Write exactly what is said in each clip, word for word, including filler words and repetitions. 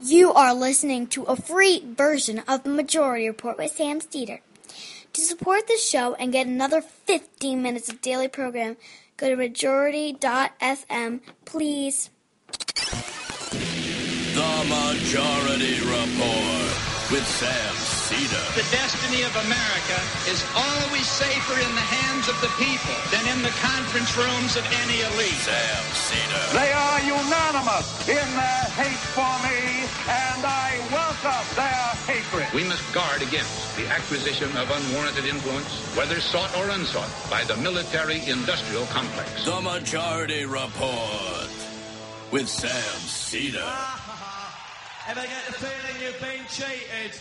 You are listening to a free version of the Majority Report with Sam Seder. To support the show and get another fifteen minutes of daily program, go to majority dot f m, please. The Majority Report with Sam Seder. The destiny of America is always safer in the hands of the people than in the conference rooms of any elite. Sam Seder. They are unanimous in their hate for me, and I welcome their hatred. We must guard against the acquisition of unwarranted influence, whether sought or unsought, by the military-industrial complex. The Majority Report with Sam Seder. Ever get the feeling you've been cheated?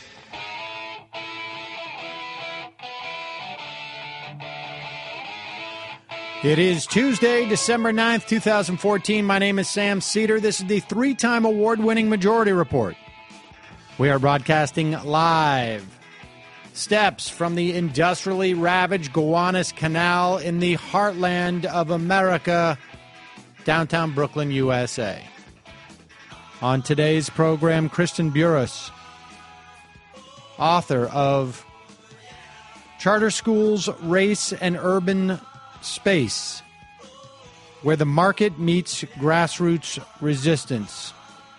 It is Tuesday, December ninth, twenty fourteen. My name is Sam Seder. This is the three-time award-winning Majority Report. We are broadcasting live. Steps from the industrially ravaged Gowanus Canal in the heartland of America, downtown Brooklyn, U S A. On today's program, Kristen Burrus, author of Charter Schools, Race, and Urban Space, Where the Market Meets Grassroots Resistance.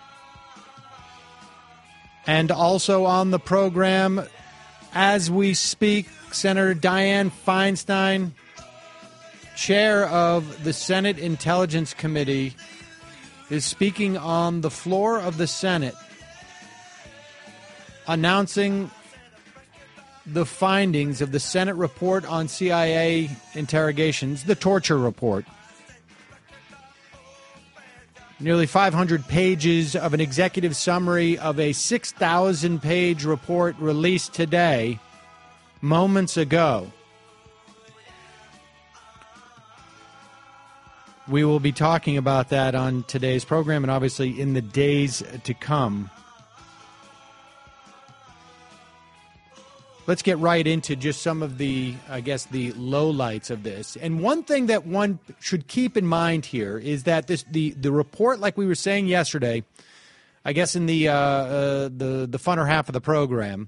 And also on the program, as we speak, Senator Dianne Feinstein, chair of the Senate Intelligence Committee, is speaking on the floor of the Senate, announcing the findings of the Senate report on C I A interrogations, the torture report. Nearly five hundred pages of an executive summary of a six thousand page report released today, moments ago. We will be talking about that on today's program and obviously in the days to come. Let's get right into just some of the, I guess, the lowlights of this. And one thing that one should keep in mind here is that this the, the report, like we were saying yesterday, I guess in the uh, uh, the the funner half of the program,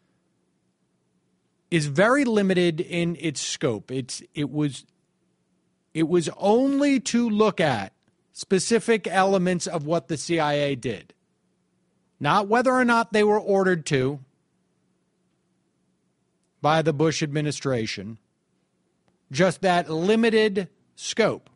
is very limited in its scope. It's it was it was only to look at specific elements of what the C I A did, not whether or not they were ordered to by the Bush administration, just that limited scope.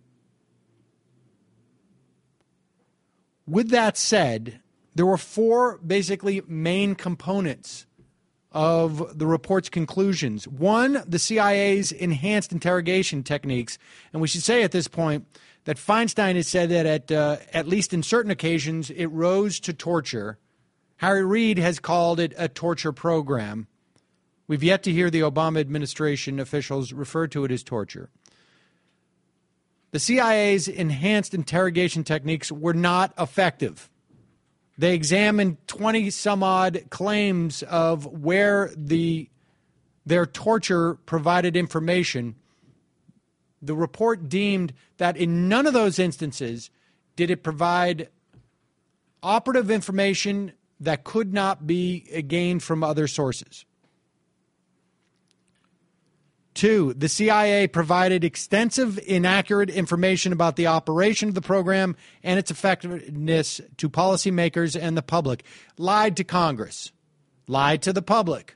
With that said, there were four basically main components of the report's conclusions. One, the C I A's enhanced interrogation techniques. And we should say at this point that Feinstein has said that at, uh, at least in certain occasions, it rose to torture. Harry Reid has called it a torture program. We've yet to hear the Obama administration officials refer to it as torture. The C I A's enhanced interrogation techniques were not effective. They examined twenty-some-odd claims of where the their torture provided information. The report deemed that in none of those instances did it provide operative information that could not be gained from other sources. Two, the C I A provided extensive inaccurate information about the operation of the program and its effectiveness to policymakers and the public. Lied to Congress, lied to the public,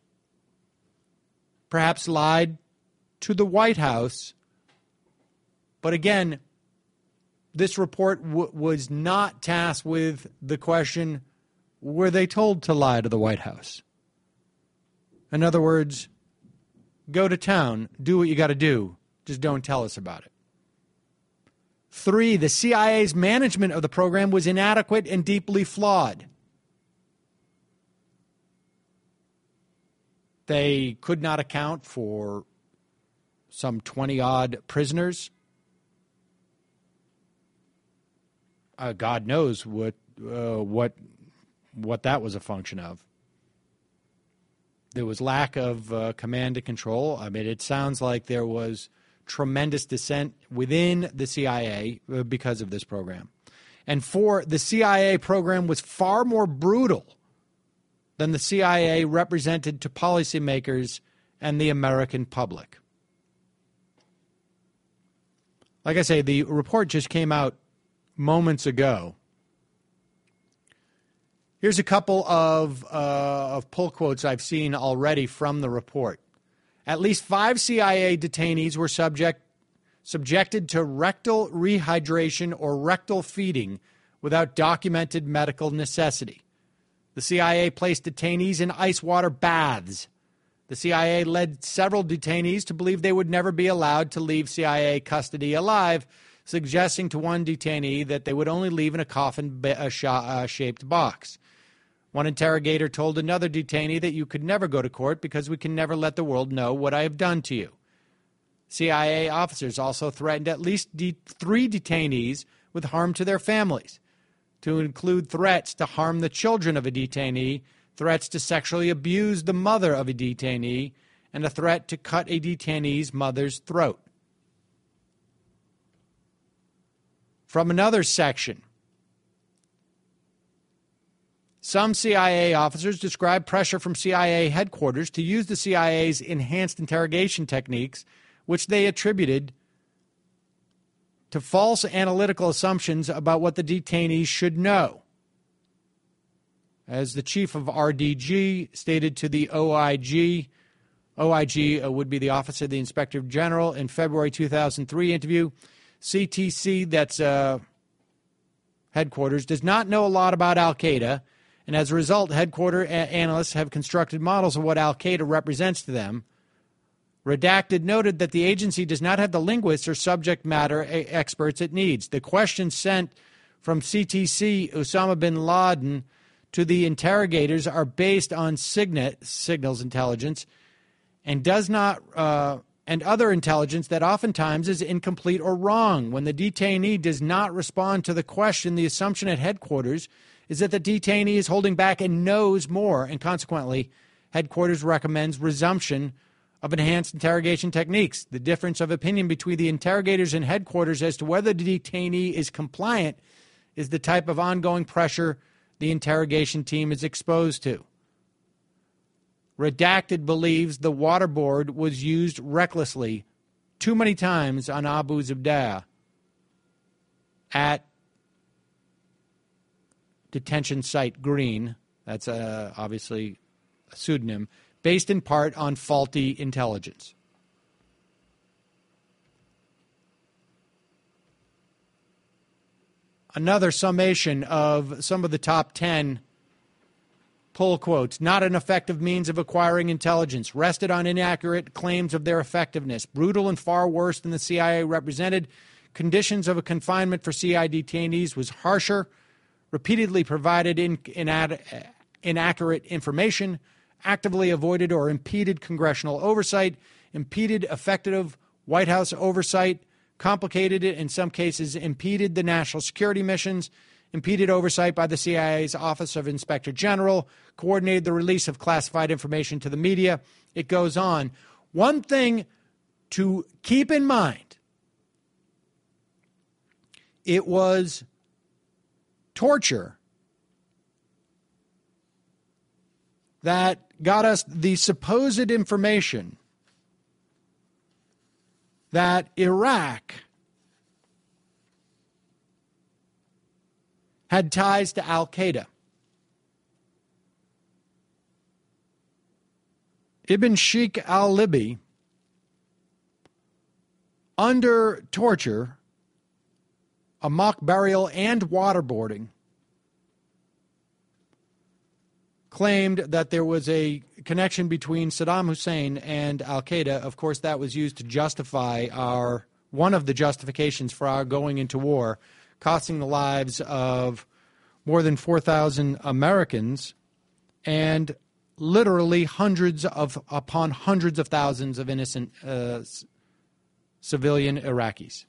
perhaps lied to the White House. But again, this report w- was not tasked with the question, were they told to lie to the White House? In other words, go to town, do what you got to do, just don't tell us about it. Three, the C I A's management of the program was inadequate and deeply flawed. They could not account for some twenty-odd prisoners. Uh, God knows what uh, what what that was a function of. There was lack of uh, command and control. I mean, it sounds like there was tremendous dissent within the C I A because of this program. And four, the C I A program was far more brutal than the C I A represented to policymakers and the American public. Like I say, the report just came out moments ago. Here's a couple of, uh, of pull quotes I've seen already from the report. At least five C I A detainees were subject, subjected to rectal rehydration or rectal feeding without documented medical necessity. The C I A placed detainees in ice water baths. The C I A led several detainees to believe they would never be allowed to leave C I A custody alive, suggesting to one detainee that they would only leave in a coffin-shaped box. One interrogator told another detainee that you could never go to court because we can never let the world know what I have done to you. C I A officers also threatened at least de- three detainees with harm to their families, to include threats to harm the children of a detainee, threats to sexually abuse the mother of a detainee, and a threat to cut a detainee's mother's throat. From another section, some C I A officers described pressure from C I A headquarters to use the C I A's enhanced interrogation techniques, which they attributed to false analytical assumptions about what the detainees should know. As the chief of R D G stated to the O I G, O I G would be the Office of the Inspector General in February two thousand three interview, C T C, that's uh, headquarters, does not know a lot about Al-Qaeda, and as a result, headquarter a- analysts have constructed models of what Al-Qaeda represents to them. Redacted noted that the agency does not have the linguists or subject matter a- experts it needs. The questions sent from C T C, Osama bin Laden, to the interrogators are based on signet, signals intelligence and does not uh, and other intelligence that oftentimes is incomplete or wrong. When the detainee does not respond to the question, the assumption at headquarters is that the detainee is holding back and knows more, and consequently, headquarters recommends resumption of enhanced interrogation techniques. The difference of opinion between the interrogators and headquarters as to whether the detainee is compliant is the type of ongoing pressure the interrogation team is exposed to. Redacted believes the waterboard was used recklessly too many times on Abu Zubaydah at detention site Green. That's uh, obviously a pseudonym, based in part on faulty intelligence. Another summation of some of the top ten pull quotes. Not an effective means of acquiring intelligence. Rested on inaccurate claims of their effectiveness. Brutal and far worse than the C I A represented. Conditions of a confinement for C I A detainees was harsher. Repeatedly provided in, in, inaccurate information. Actively avoided or impeded congressional oversight. Impeded effective White House oversight. Complicated it, in some cases impeded the national security missions, impeded oversight by the C I A's Office of Inspector General, coordinated the release of classified information to the media. It goes on. One thing to keep in mind, it was torture that got us the supposed information that Iraq had ties to Al-Qaeda. Ibn Sheikh al-Libi, under torture, a mock burial and waterboarding, claimed that there was a connection between Saddam Hussein and Al-Qaeda. Of course, that was used to justify our, one of the justifications for our going into war, costing the lives of more than four thousand Americans and literally hundreds of, upon hundreds of thousands of innocent uh, civilian Iraqis.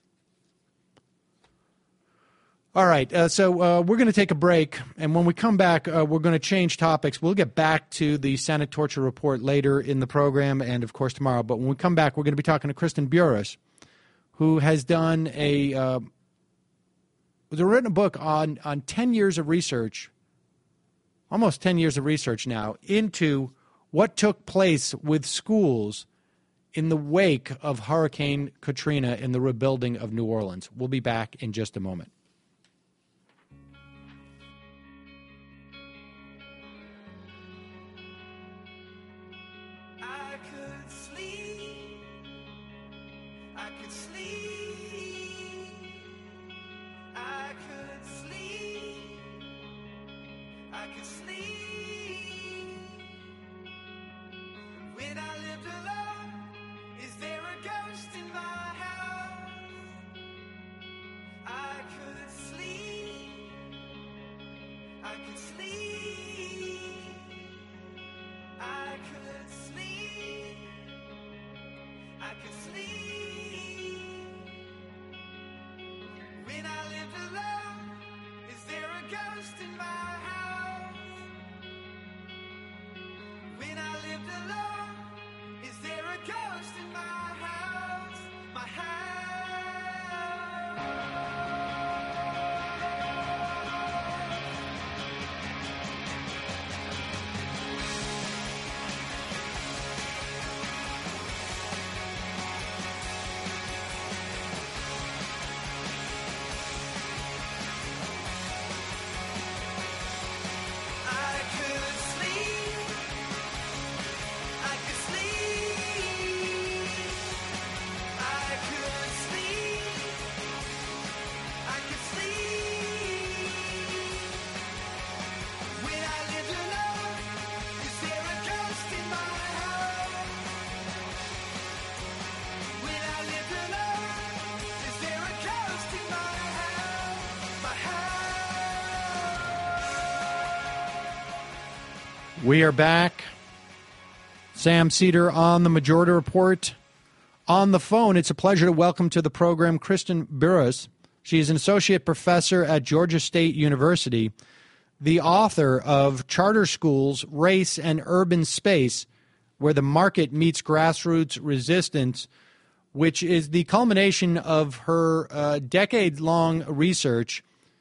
All right, uh, so uh, we're going to take a break, and when we come back, uh, we're going to change topics. We'll get back to the Senate torture report later in the program and, of course, tomorrow. But when we come back, we're going to be talking to Kristen Burris, who has done a uh, there's written a book on, on ten years of research, almost ten years of research now, into what took place with schools in the wake of Hurricane Katrina and the rebuilding of New Orleans. We'll be back in just a moment. I could sleep, I could sleep, I could sleep, I could sleep. When I lived alone, is there a ghost in my house? I could sleep, I could sleep, I could sleep, I could sleep. When I lived alone, is there a ghost in my house? When I lived alone, is there a ghost in my house? My house. I could sleep, I could sleep, I could sleep, I could sleep. When I lived alone, is there a ghost in my house? When I lived alone, is there a ghost in my house? My house. We are back. Sam Seder on the Majority Report. On the phone, it's a pleasure to welcome to the program Kristen Burrus. She is an associate professor at Georgia State University, the author of Charter Schools, Race and Urban Space, Where the Market Meets Grassroots Resistance, which is the culmination of her uh, decade-long research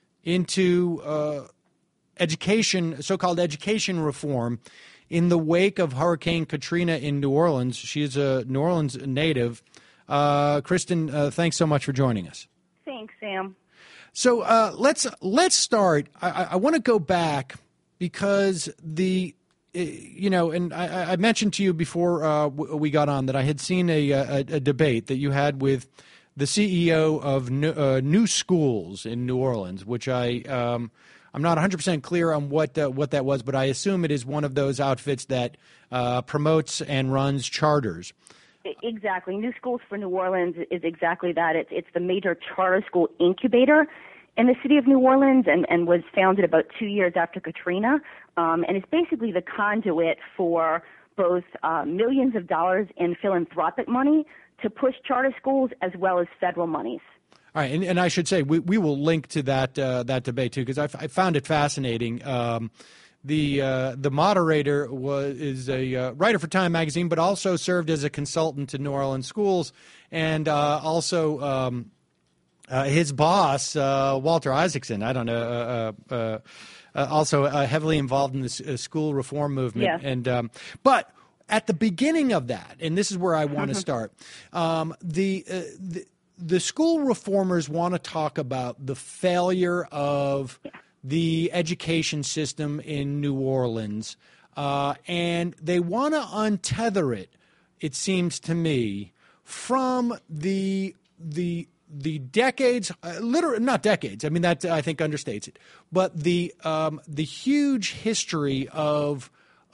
into uh, education, so-called education reform in the wake of Hurricane Katrina in New Orleans. She is a New Orleans native. Uh, Kristen, uh, thanks so much for joining us. Thanks, Sam. So uh, let's let's start. I, I want to go back because the, uh, you know, and I, I mentioned to you before uh, we got on that I had seen a, a, a debate that you had with the C E O of New, uh, New Schools in New Orleans, which I um, I'm not one hundred percent clear on what uh, what that was, but I assume it is one of those outfits that uh, promotes and runs charters. Exactly. New Schools for New Orleans is exactly that. It's it's the major charter school incubator in the city of New Orleans, and, and was founded about two years after Katrina, um, and it's basically the conduit for both uh, millions of dollars in philanthropic money to push charter schools as well as federal monies. All right, and, and I should say we, we will link to that uh, that debate too, because I, I found it fascinating. Um, the uh, the moderator was is a uh, writer for Time magazine, but also served as a consultant to New Orleans schools, and uh, also um, uh, his boss uh, Walter Isaacson. I don't know. Uh, uh, uh, also uh, heavily involved in the uh, school reform movement, Yes. and um, but. At the beginning of that, and this is where I want to start, um, the, uh, the the school reformers want to talk about the failure of the education system in New Orleans, uh, and they want to untether it, it seems to me, from the the the decades, uh, literally not decades. I mean that I think understates it, but the um, the huge history of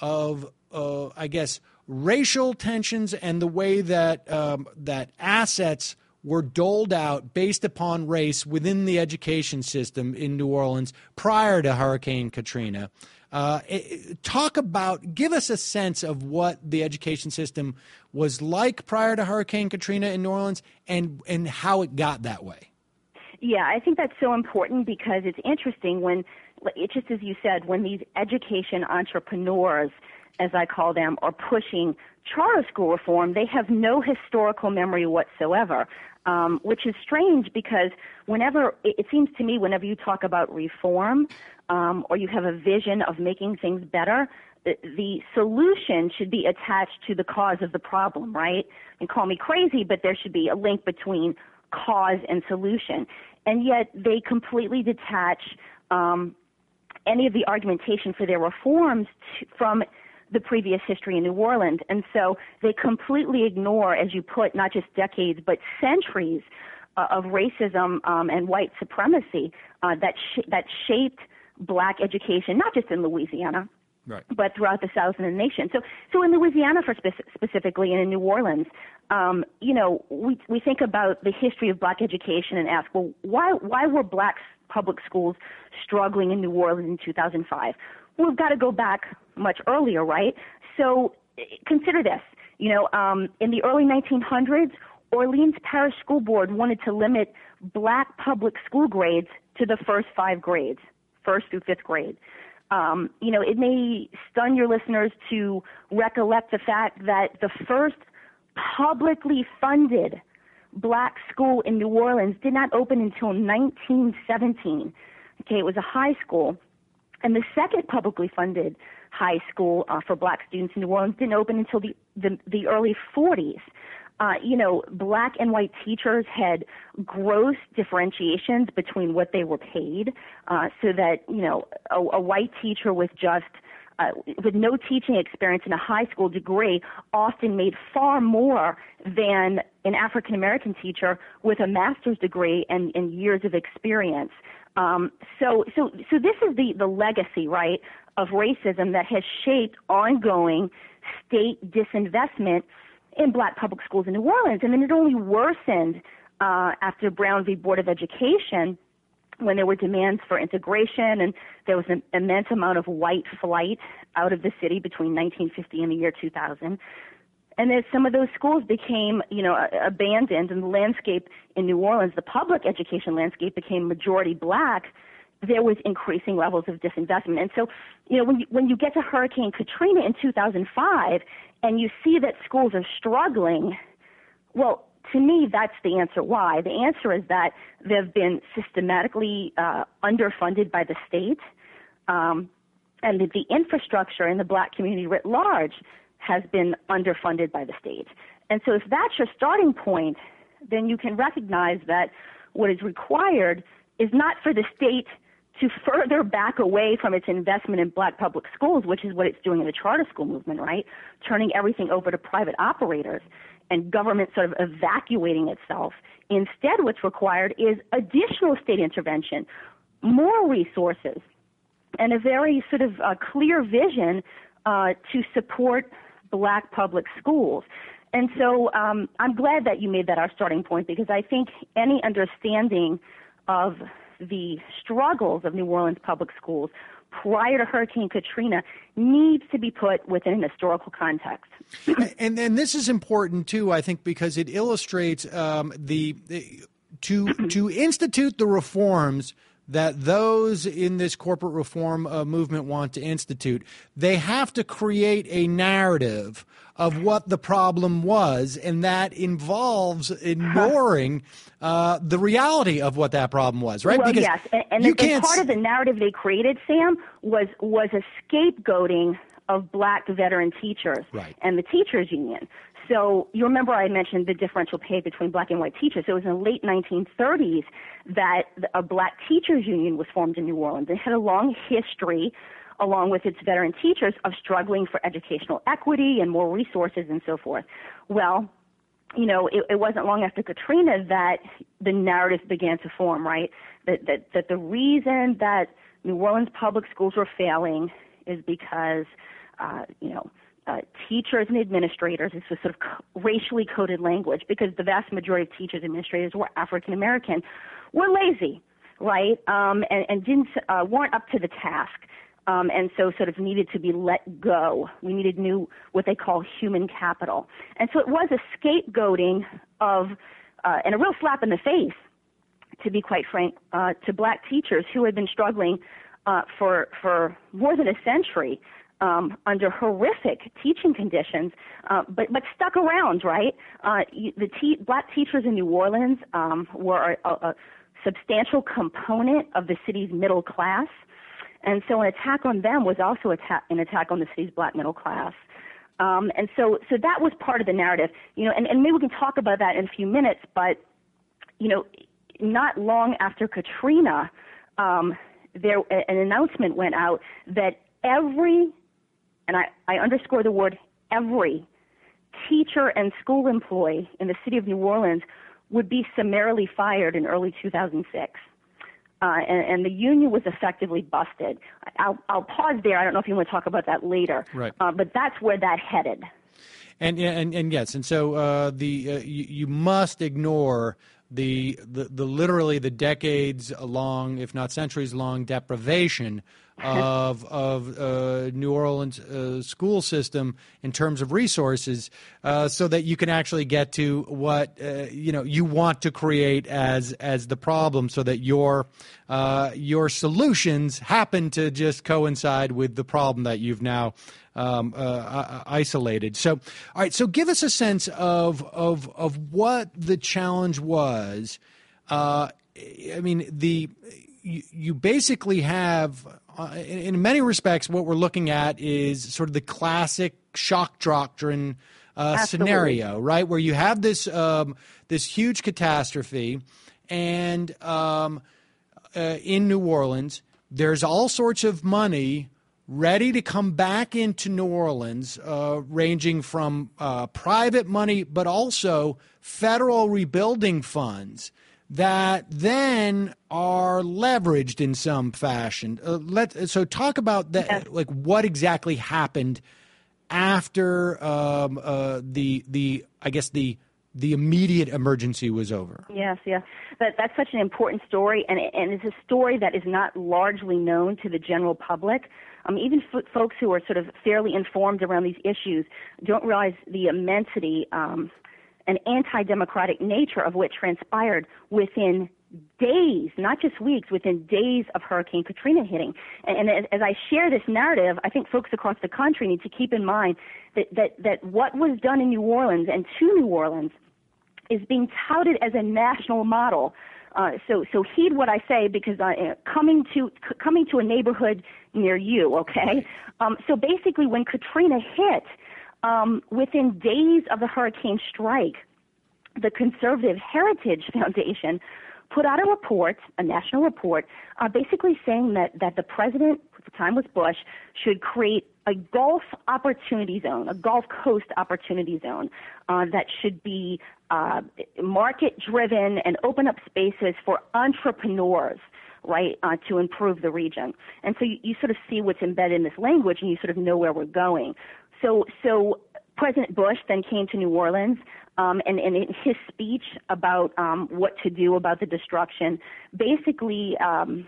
of uh, I guess racial tensions and the way that um, that assets were doled out based upon race within the education system in New Orleans prior to Hurricane Katrina. Uh, it, talk about, give us a sense of what the education system was like prior to Hurricane Katrina in New Orleans and, and how it got that way. Yeah, I think that's so important because it's interesting when, it's just as you said, when these education entrepreneurs as I call them, are pushing charter school reform, they have no historical memory whatsoever, um, which is strange because whenever, it, it seems to me, whenever you talk about reform um, or you have a vision of making things better, the, the solution should be attached to the cause of the problem, right? And call me crazy, but there should be a link between cause and solution. And yet they completely detach um, any of the argumentation for their reforms to, from the previous history in New Orleans. And so they completely ignore, as you put, not just decades, but centuries uh, of racism um, and white supremacy uh, that sh- that shaped black education, not just in Louisiana, right, but throughout the South and the nation. So, so in Louisiana, for spe- specifically, and in New Orleans, um, you know, we we think about the history of black education and ask, well, why why were black public schools struggling in New Orleans in two thousand five? Well, we've got to go back much earlier, right? So, consider this. You know, um, in the early nineteen hundreds, Orleans Parish School Board wanted to limit black public school grades to the first five grades, first through fifth grade. Um, you know, it may stun your listeners to recollect the fact that the first publicly funded black school in New Orleans did not open until nineteen seventeen. Okay, it was a high school. And the second publicly funded high school uh, for black students in New Orleans didn't open until the, the, the early forties. Uh, you know, black and white teachers had gross differentiations between what they were paid, uh, so that, you know, a, a white teacher with just uh, with no teaching experience and a high school degree often made far more than an African American teacher with a master's degree and, and years of experience. Um, so, so, so this is the, the legacy, right, of racism that has shaped ongoing state disinvestment in black public schools in New Orleans. And then it only worsened uh, after Brown v. Board of Education, when there were demands for integration and there was an immense amount of white flight out of the city between nineteen fifty and the year two thousand. And then some of those schools became, you know, abandoned, and the landscape in New Orleans, the public education landscape, became majority black. There was increasing levels of disinvestment. And so, you know, when you, when you get to Hurricane Katrina in two thousand five and you see that schools are struggling, well, to me, that's the answer why. The answer is that they've been systematically uh, underfunded by the state, um, and that the infrastructure in the black community writ large has been underfunded by the state. And so if that's your starting point, then you can recognize that what is required is not for the state to further back away from its investment in black public schools, which is what it's doing in the charter school movement, right? Turning everything over to private operators and government sort of evacuating itself. Instead, what's required is additional state intervention, more resources, and a very sort of uh, clear vision uh, to support black public schools. And so um, I'm glad that you made that our starting point, because I think any understanding of the struggles of New Orleans public schools prior to Hurricane Katrina needs to be put within an historical context. and and this is important too, I think, because it illustrates um, the, the to to institute the reforms that those in this corporate reform uh, movement want to institute. They have to create a narrative of what the problem was, and that involves ignoring uh, the reality of what that problem was, right? Well, because yes, and, and, you the, and can't part of the narrative they created, Sam, was was a scapegoating of black veteran teachers right. and the teachers union. So you remember I mentioned the differential pay between black and white teachers. So it was in the late nineteen thirties that a black teachers union was formed in New Orleans. It had a long history, along with its veteran teachers, of struggling for educational equity and more resources and so forth. Well, you know, it, it wasn't long after Katrina that the narrative began to form, right? That, that, that the reason that New Orleans public schools were failing is because, uh, you know, Uh, teachers and administrators, this was sort of co- racially coded language, because the vast majority of teachers and administrators were African American, were lazy, right, um, and, and didn't uh, weren't up to the task, um, and so sort of needed to be let go. We needed new, what they call human capital, and so it was a scapegoating of, uh, and a real slap in the face, to be quite frank, uh, to black teachers who had been struggling uh, for for more than a century um, under horrific teaching conditions, uh, but but stuck around, right? Uh, the te- black teachers in New Orleans um, were a, a substantial component of the city's middle class, and so an attack on them was also atta- an attack on the city's black middle class. Um, and so, so that was part of the narrative, you know, and, and maybe we can talk about that in a few minutes, but, you know, not long after Katrina, um, there, an announcement went out that every, and I, I underscore the word every, teacher and school employee in the city of New Orleans would be summarily fired in early two thousand six. Uh, and, and the union was effectively busted. I'll, I'll pause there. I don't know if you want to talk about that later. Right. Uh, but that's where that headed. And and and yes, and so uh, the uh, you, you must ignore the, the the literally the decades long, if not centuries long, deprivation of of uh, New Orleans uh, school system in terms of resources, uh, so that you can actually get to what uh, you know you want to create as as the problem, so that your uh, your solutions happen to just coincide with the problem that you've now um, uh, isolated. So, all right. So, give us a sense of of of what the challenge was. Uh, I mean, the you, you basically have. Uh, in, in many respects, what we're looking at is sort of the classic shock doctrine uh, scenario, right? Where you have this um, this huge catastrophe, and um, uh, in New Orleans, there's all sorts of money ready to come back into New Orleans, uh, ranging from uh, private money, but also federal rebuilding funds that then are leveraged in some fashion. Uh, let so talk about that. Yes. Like what exactly happened after um, uh, the the I guess the the immediate emergency was over. Yes, yeah, that that's such an important story, and and it's a story that is not largely known to the general public. Um, even f- folks who are sort of fairly informed around these issues don't realize the immensity um, and anti-democratic nature of what transpired within days, not just weeks, within days of Hurricane Katrina hitting. And, and as, as I share this narrative, I think folks across the country need to keep in mind that, that, that what was done in New Orleans and to New Orleans is being touted as a national model. Uh, so, so heed what I say, because uh, coming to c- coming to a neighborhood near you, okay? Um, so basically, when Katrina hit, um, within days of the hurricane strike, the Conservative Heritage Foundation put out a report, a national report, uh, basically saying that, that the president, at the time was Bush, should create a Gulf Opportunity Zone, a Gulf Coast Opportunity Zone uh, that should be uh, market-driven and open up spaces for entrepreneurs, right, uh, to improve the region. And so you, you sort of see what's embedded in this language, and you sort of know where we're going. So, so President Bush then came to New Orleans, um, and, and in his speech about um, what to do about the destruction, basically um,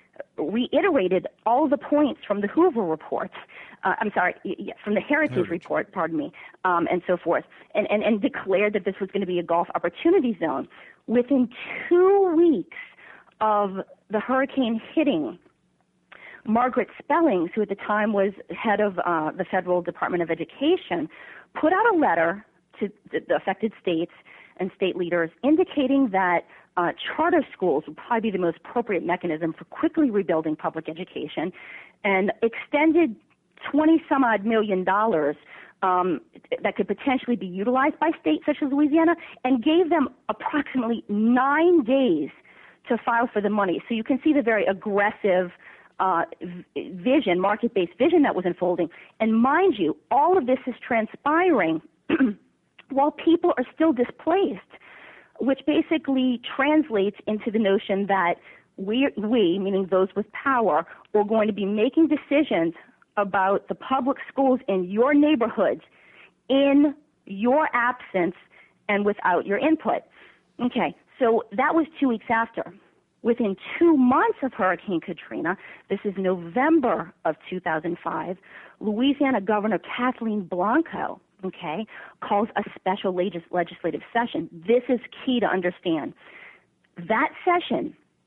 reiterated all the points from the Hoover report. Uh, I'm sorry, from the Heritage, Heritage. report, pardon me, um, and so forth, and, and, and declared that this was going to be a Gulf Opportunity Zone. Within two weeks of the hurricane hitting, Margaret Spellings, who at the time was head of uh, the Federal Department of Education, put out a letter to the affected states and state leaders indicating that uh, charter schools would probably be the most appropriate mechanism for quickly rebuilding public education, and extended twenty some odd million dollars um, that could potentially be utilized by states such as Louisiana, and gave them approximately nine days to file for the money. So you can see the very aggressive uh, vision, market-based vision that was unfolding. And mind you, all of this is transpiring while people are still displaced, which basically translates into the notion that we, we, meaning those with power, are going to be making decisions about the public schools in your neighborhoods in your absence and without your input. Okay, so that was two weeks after. Within two months of Hurricane Katrina, this is November of two thousand five, Louisiana Governor Kathleen Blanco, okay, calls a special legis- legislative session. This is key to understand. That session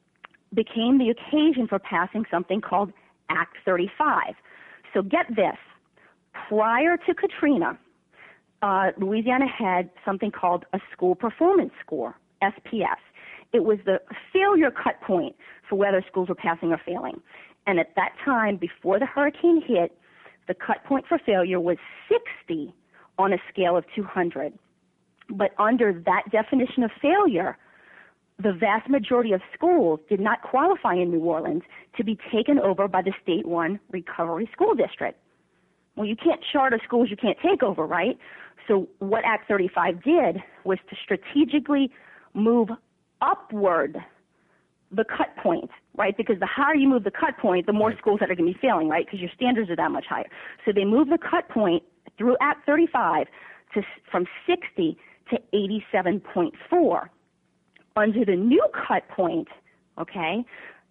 became the occasion for passing something called Act thirty-five. So get this. Prior to Katrina, uh, Louisiana had something called a school performance score, S P S. It was the failure cut point for whether schools were passing or failing. And at that time, before the hurricane hit, the cut point for failure was sixty on a scale of two hundred. But under that definition of failure, the vast majority of schools did not qualify in New Orleans to be taken over by the state-run Recovery School District. Well, you can't charter schools you can't take over, right? So what Act thirty-five did was to strategically move upward the cut point, right? Because the higher you move the cut point, the more schools that are going to be failing, right? Because your standards are that much higher. So they moved the cut point through Act thirty-five to from sixty to eighty-seven point four. Under the new cut point, okay,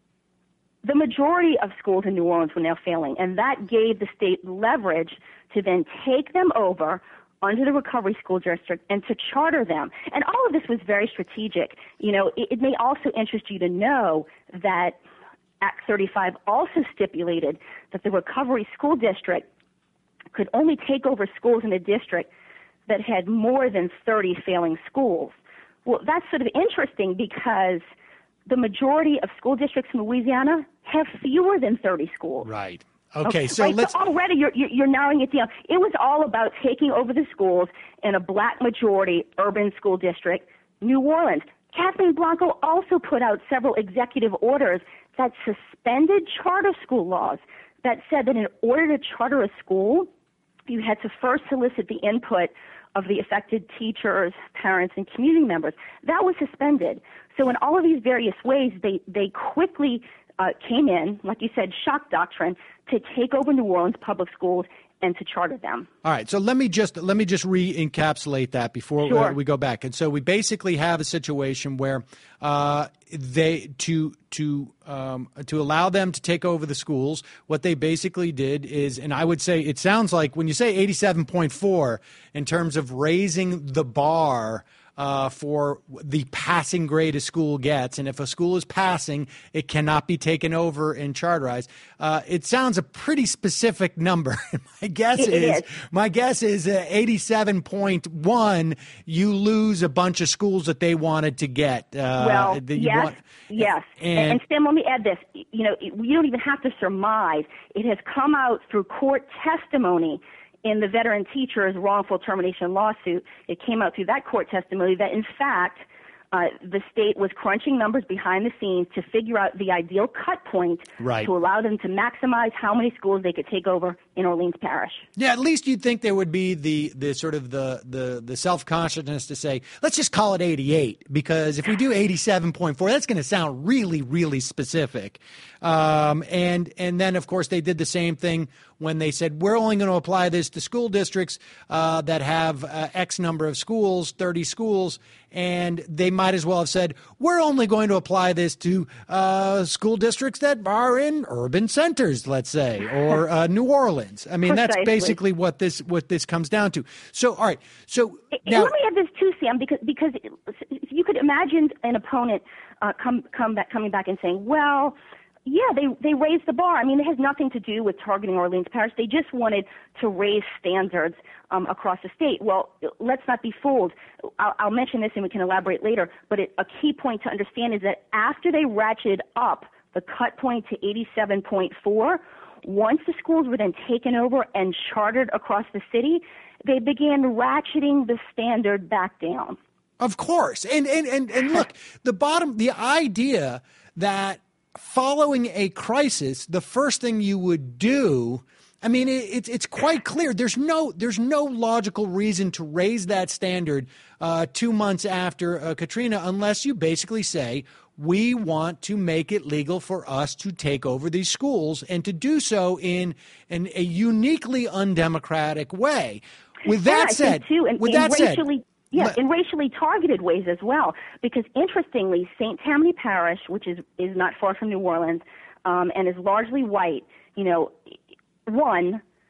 the majority of schools in New Orleans were now failing, and that gave the state leverage to then take them over under the Recovery School District and to charter them. And all of this was very strategic. You know, it, it may also interest you to know that Act thirty-five also stipulated that the Recovery School District could only take over schools in a district that had more than thirty failing schools. Well, that's sort of interesting because the majority of school districts in Louisiana have fewer than thirty schools. Right. Okay, so right, let's... So already you're, you're, you're narrowing it down. It was all about taking over the schools in a black majority urban school district, New Orleans. Kathleen Blanco also put out several executive orders that suspended charter school laws that said that in order to charter a school, you had to first solicit the input of the affected teachers, parents, and community members. That was suspended. So in all of these various ways, they, they quickly uh, came in, like you said, shock doctrine, to take over New Orleans public schools and to charter them. All right, so let me just let me just re-encapsulate that before Sure. we, we go back. And so we basically have a situation where uh, they to to um, to allow them to take over the schools. What they basically did is, and I would say it sounds like when you say eighty-seven point four in terms of raising the bar uh, for the passing grade a school gets, and if a school is passing, it cannot be taken over and charterized. Uh, it sounds a pretty specific number. my guess It is, is. my guess is uh, eighty-seven point one. You lose a bunch of schools that they wanted to get. Uh, Well, that you yes, want, yes. And, and, and Sam, let me add this. You know, it, you don't even have to surmise. It has come out through court testimony in the veteran teacher's wrongful termination lawsuit. It came out through that court testimony that, in fact, uh, the state was crunching numbers behind the scenes to figure out the ideal cut point Right. to allow them to maximize how many schools they could take over in Orleans Parish. Yeah, at least you'd think there would be the, the sort of the, the, the self-consciousness to say, let's just call it eighty-eight, because if we do eighty-seven point four, that's going to sound really, really specific. Um, and and then, of course, they did the same thing when they said, we're only going to apply this to school districts uh, that have uh, X number of schools, thirty schools, and they might as well have said, we're only going to apply this to uh, school districts that are in urban centers, let's say, or uh, New Orleans. I mean, that's Precisely. basically what this what this comes down to. So, all right. So And now, let me add this too, Sam, because because if you could imagine an opponent uh, come come back coming back and saying, well, yeah, they they raised the bar. I mean, it has nothing to do with targeting Orleans Parish. They just wanted to raise standards um, across the state. Well, let's not be fooled. I'll, I'll mention this and we can elaborate later. But it, a key point to understand is that after they ratcheted up the cut point to eighty-seven point four, once the schools were then taken over and chartered across the city, they began ratcheting the standard back down. of course, and and and and look, the bottom, the idea that following a crisis, the first thing you would do, I mean, it, it's it's quite clear. There's no there's no logical reason to raise that standard uh, two months after uh, Katrina, unless you basically say we want to make it legal for us to take over these schools and to do so in in a uniquely undemocratic way. With that Yeah, I said, think too, and, with and that said. racially, yeah, let- in racially targeted ways as well. Because interestingly, Saint Tammany Parish, which is is not far from New Orleans, um, and is largely white, you know, one,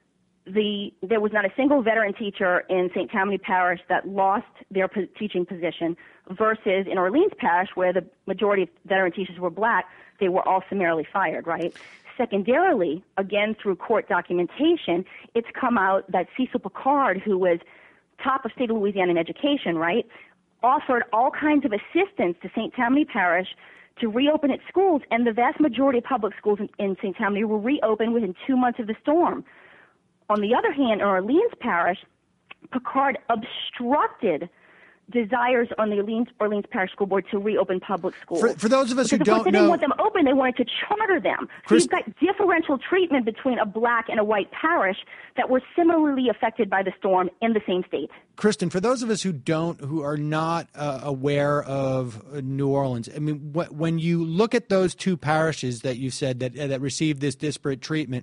the there was not a single veteran teacher in Saint Tammany Parish that lost their po- teaching position versus in Orleans Parish, where the majority of veteran teachers were black, they were all summarily fired, right? Secondarily, again, through court documentation, it's come out that Cecil Picard, who was top of state of Louisiana in education, right, offered all kinds of assistance to Saint Tammany Parish to reopen its schools, and the vast majority of public schools in, in Saint Tammany were reopened within two months of the storm. On the other hand, in Orleans Parish, Picard obstructed desires on the Orleans, Orleans Parish School Board to reopen public schools. For, for those of us because, who of don't course, they know, didn't want them open. They wanted to charter them. Chris, so you've got differential treatment between a black and a white parish that were similarly affected by the storm in the same state. Kristen, for those of us who don't, who are not uh, aware of uh, New Orleans, I mean, wh- when you look at those two parishes that you said that uh, that received this disparate treatment,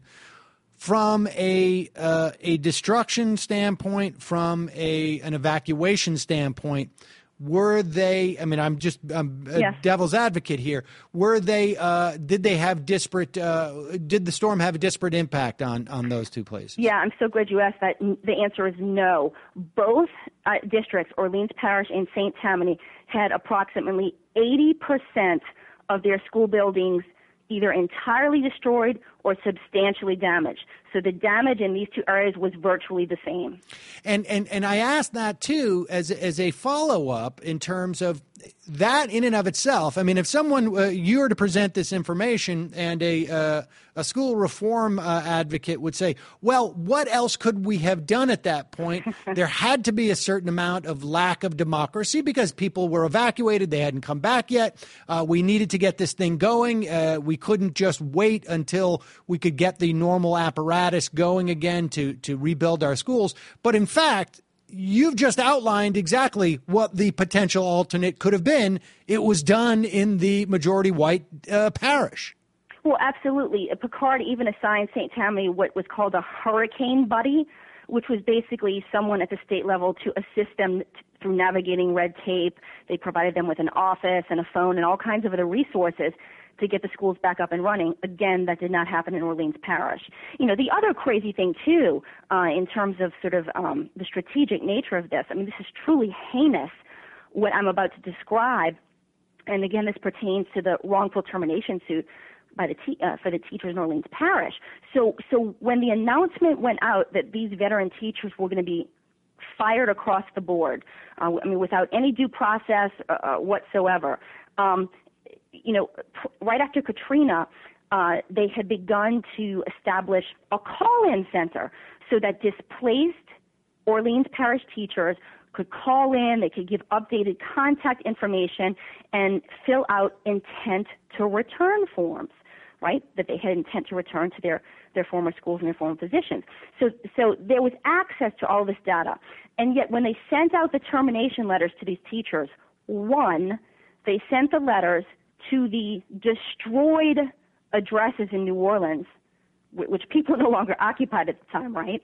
from a uh, a destruction standpoint, from a an evacuation standpoint, were they? I mean, I'm just I'm a Yes. devil's advocate here. Were they? Uh, did they have disparate? Uh, did the storm have a disparate impact on on those two places? Yeah, I'm so glad you asked that. The answer is no. Both uh, districts, Orleans Parish and Saint Tammany, had approximately eighty percent of their school buildings either entirely destroyed or substantially damaged. So the damage in these two areas was virtually the same. And and and I asked that too as as a follow up in terms of that in and of itself. I mean, if someone uh, you were to present this information and a uh, a school reform uh, advocate would say, well, what else could we have done at that point? There had to be a certain amount of lack of democracy because people were evacuated. They hadn't come back yet. Uh, we needed to get this thing going. Uh, we couldn't just wait until we could get the normal apparatus going again to, to rebuild our schools. But in fact, you've just outlined exactly what the potential alternate could have been. It was done in the majority white uh, parish. Well, absolutely. Picard even assigned Saint Tammany what was called a hurricane buddy, which was basically someone at the state level to assist them t- through navigating red tape. They provided them with an office and a phone and all kinds of other resources to get the schools back up and running. Again, that did not happen in Orleans Parish. You know, the other crazy thing, too, uh, in terms of sort of um, the strategic nature of this, I mean, this is truly heinous, what I'm about to describe. And again, this pertains to the wrongful termination suit by the te- uh, for the teachers in Orleans Parish. So, so when the announcement went out that these veteran teachers were going to be fired across the board, uh, I mean, without any due process uh, whatsoever, um, you know, right after Katrina, uh, they had begun to establish a call-in center so that displaced Orleans Parish teachers could call in, they could give updated contact information, and fill out intent to return forms, right, that they had intent to return to their, their former schools and their former positions. So, so there was access to all this data. And yet when they sent out the termination letters to these teachers, one, they sent the letters to the destroyed addresses in New Orleans, which people no longer occupied at the time, right?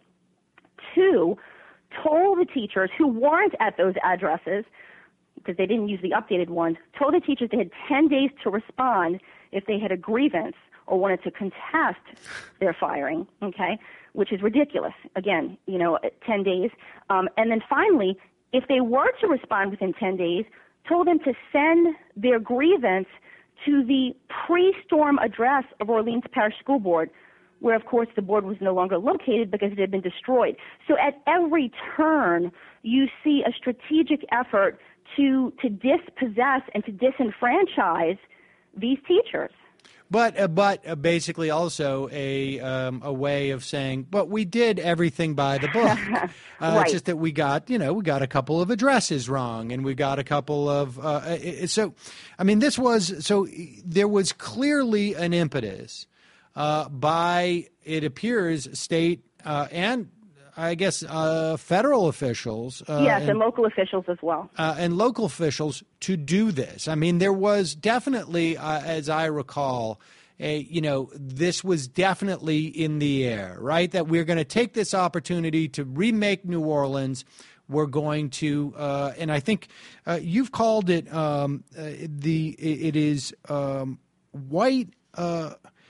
Two, told the teachers who weren't at those addresses, because they didn't use the updated ones, told the teachers they had ten days to respond if they had a grievance or wanted to contest their firing, okay, which is ridiculous. Again, you know, ten days. Um, and then finally, if they were to respond within ten days, told them to send their grievance to the pre-storm address of Orleans Parish School Board, where, of course, the board was no longer located because it had been destroyed. So at every turn, you see a strategic effort to to dispossess and to disenfranchise these teachers. But uh, but uh, basically also a um, a way of saying, but we did everything by the book. Uh, Right. It's just that we got, you know, we got a couple of addresses wrong, and we got a couple of uh, it, so. I mean, this was so there was clearly an impetus uh, by, it appears, state uh, and I guess uh, federal officials. Uh, yes, and, and local officials as well. Uh, and local officials to do this. I mean, there was definitely, uh, as I recall, a, you know, this was definitely in the air, right? That we're going to take this opportunity to remake New Orleans. We're going to, uh, and I think uh, you've called it um, uh, the. It is um, white. Uh,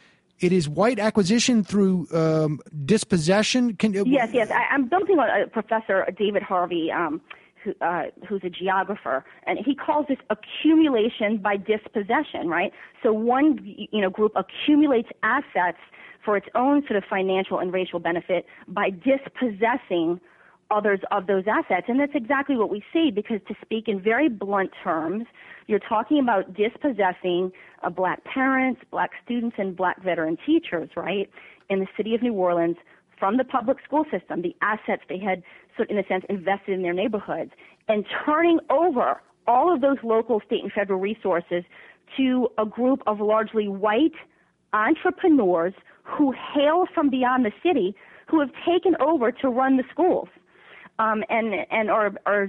it is white acquisition through um, dispossession. Can, yes, yes. I, I'm building on uh, Professor David Harvey, um, who, uh, who's a geographer, and he calls this accumulation by dispossession, right? So one, you know, group accumulates assets for its own sort of financial and racial benefit by dispossessing others of those assets. And that's exactly what we see, because to speak in very blunt terms, you're talking about dispossessing uh, black parents, black students, and black veteran teachers, right, in the city of New Orleans from the public school system, the assets they had, sort of, in a sense, invested in their neighborhoods, and turning over all of those local, state, and federal resources to a group of largely white entrepreneurs who hail from beyond the city, who have taken over to run the schools. Um, and and are, are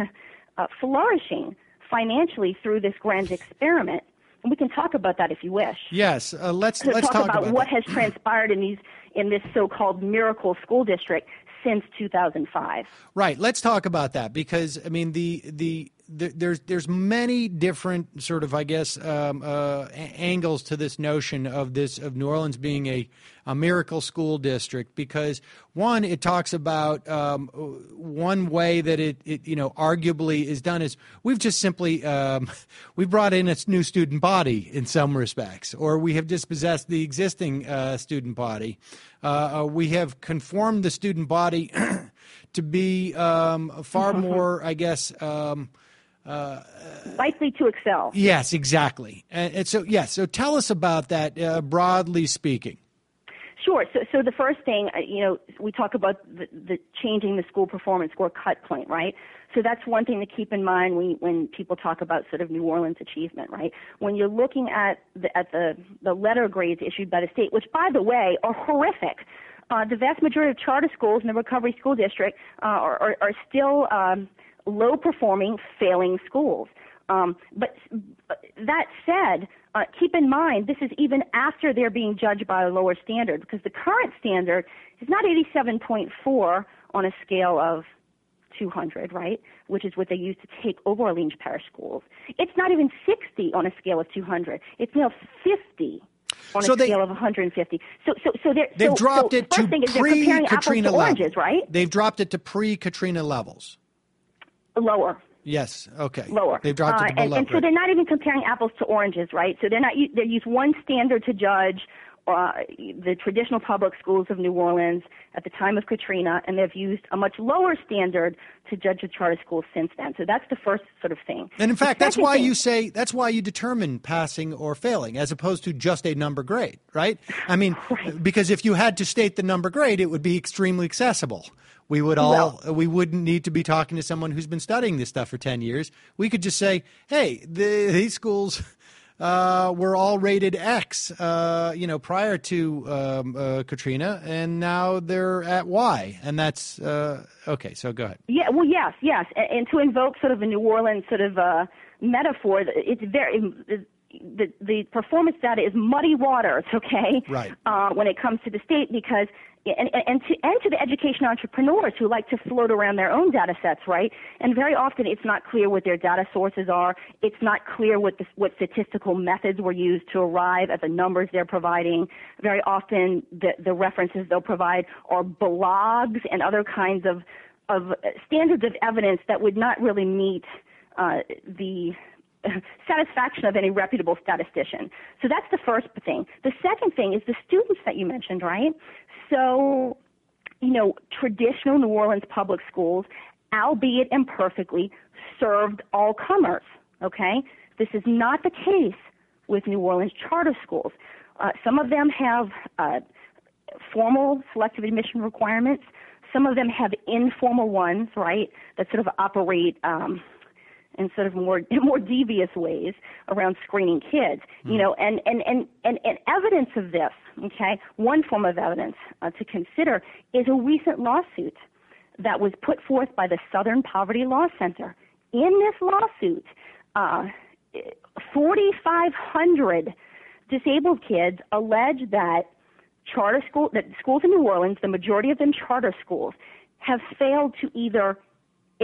uh, flourishing financially through this grand experiment. And we can talk about that if you wish. Yes, uh, let's to let's talk, talk about, about what that. has transpired in these in this so-called miracle school district since two thousand five. Right. Let's talk about that, because I mean the the, the there's there's many different sort of I guess um, uh, a- angles to this notion of this of New Orleans being a, a miracle school district, because one, it talks about um, one way that it, it you know arguably is done is we've just simply um, we brought in a new student body in some respects, or we have dispossessed the existing uh, student body. Uh, uh, we have conformed the student body to be um, far more, I guess, um, uh, likely to excel. Yes, exactly. And, and so, yes. So, tell us about that, uh, broadly speaking. Sure. So, so the first thing, uh, you know, we talk about the, the changing the school performance score cut point, right? So that's one thing to keep in mind when when people talk about sort of New Orleans achievement, right? When you're looking at the at the the letter grades issued by the state, which by the way are horrific. Uh, the vast majority of charter schools in the Recovery School District uh, are, are are still um, low performing, failing schools. Um, but, but that said, uh, keep in mind this is even after they're being judged by a lower standard, because the current standard is not eighty-seven point four on a scale of two hundred, right, which is what they used to take over Orleans Parish schools. It's not even sixty on a scale of two hundred. It's now fifty on So a they- scale of one hundred fifty. So, so, so they're, They've so, dropped so it first to thing is they're comparing apples pre-Katrina to oranges, levels, right? They've dropped it to pre-Katrina levels. Lower. Yes. Okay. Lower. They've dropped it to Uh, and, below. and so right. they're not even comparing apples to oranges, right? So they're not. They use one standard to judge uh, the traditional public schools of New Orleans at the time of Katrina, and they've used a much lower standard to judge the charter schools since then. So that's the first sort of thing. And in The fact, that's second why thing- you say that's why you determine passing or failing, as opposed to just a number grade, right? I mean, because if you had to state the number grade, it would be extremely accessible. We would all we wouldn't need to be talking to someone who's been studying this stuff for ten years. We could just say, "Hey, the, these schools uh, were all rated X, uh, you know, prior to um, uh, Katrina, and now they're at Y," and that's uh, okay. So go ahead. Yeah, well, yes, yes, and, and to invoke sort of a New Orleans sort of uh, metaphor, it's very the the performance data is muddy waters, okay? Right. Uh, when it comes to the state, because and and to and to the education entrepreneurs who like to float around their own data sets, right? And very often it's not clear what their data sources are. It's not clear what the, what statistical methods were used to arrive at the numbers they're providing. Very often the the references they'll provide are blogs and other kinds of of standards of evidence that would not really meet uh, the satisfaction of any reputable statistician. So that's the first thing. The second thing is the students that you mentioned, right? So, you know, traditional New Orleans public schools, albeit imperfectly, served all comers, okay? This is not the case with New Orleans charter schools. Uh, some of them have uh, formal selective admission requirements. Some of them have informal ones, right, that sort of operate um, in sort of more more devious ways around screening kids, you know, and, and, and, and, and evidence of this, okay, one form of evidence uh, to consider is a recent lawsuit that was put forth by the Southern Poverty Law Center. In this lawsuit, uh, forty-five hundred disabled kids allege that charter school, that schools in New Orleans, the majority of them charter schools, have failed to either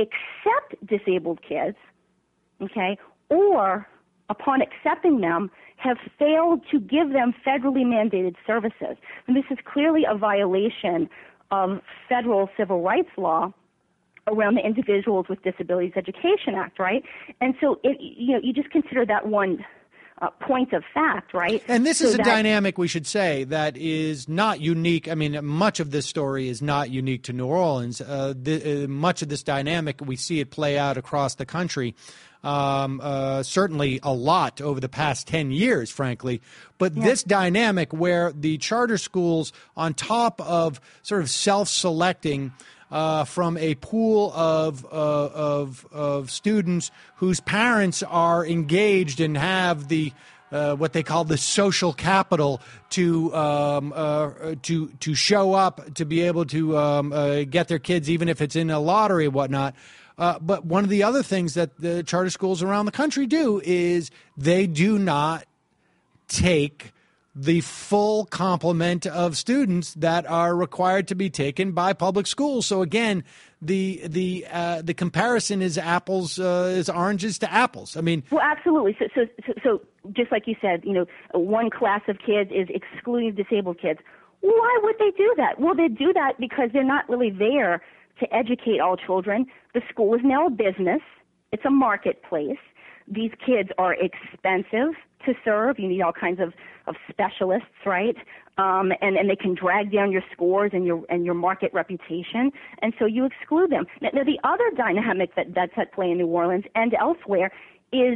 accept disabled kids, okay, or upon accepting them, have failed to give them federally mandated services. And this is clearly a violation of federal civil rights law around the Individuals with Disabilities Education Act, right? And so, it, you know, you just consider that one uh, point of fact, right? And this so is a that, dynamic, we should say, that is not unique. I mean, much of this story is not unique to New Orleans. Uh, the, uh, much of this dynamic, we see it play out across the country. Um, uh, certainly a lot over the past ten years, frankly. But yeah. this dynamic where the charter schools, on top of sort of self-selecting uh, from a pool of, uh, of, of students whose parents are engaged and have the Uh, what they call the social capital to um, uh, to to show up to be able to um, uh, get their kids, even if it's in a lottery and whatnot. Uh, but one of the other things that the charter schools around the country do is they do not take the full complement of students that are required to be taken by public schools. So again, the the uh, the comparison is apples uh, is oranges to apples. I mean, well, absolutely. So, so so so just like you said, you know, one class of kids is excluding disabled kids. Why would they do that? Well, they do that because they're not really there to educate all children. The school is now a business. It's a marketplace. These kids are expensive to serve. You need all kinds of, of specialists, right? Um, and, and they can drag down your scores and your and your market reputation. And so you exclude them. Now, now the other dynamic that, that's at play in New Orleans and elsewhere is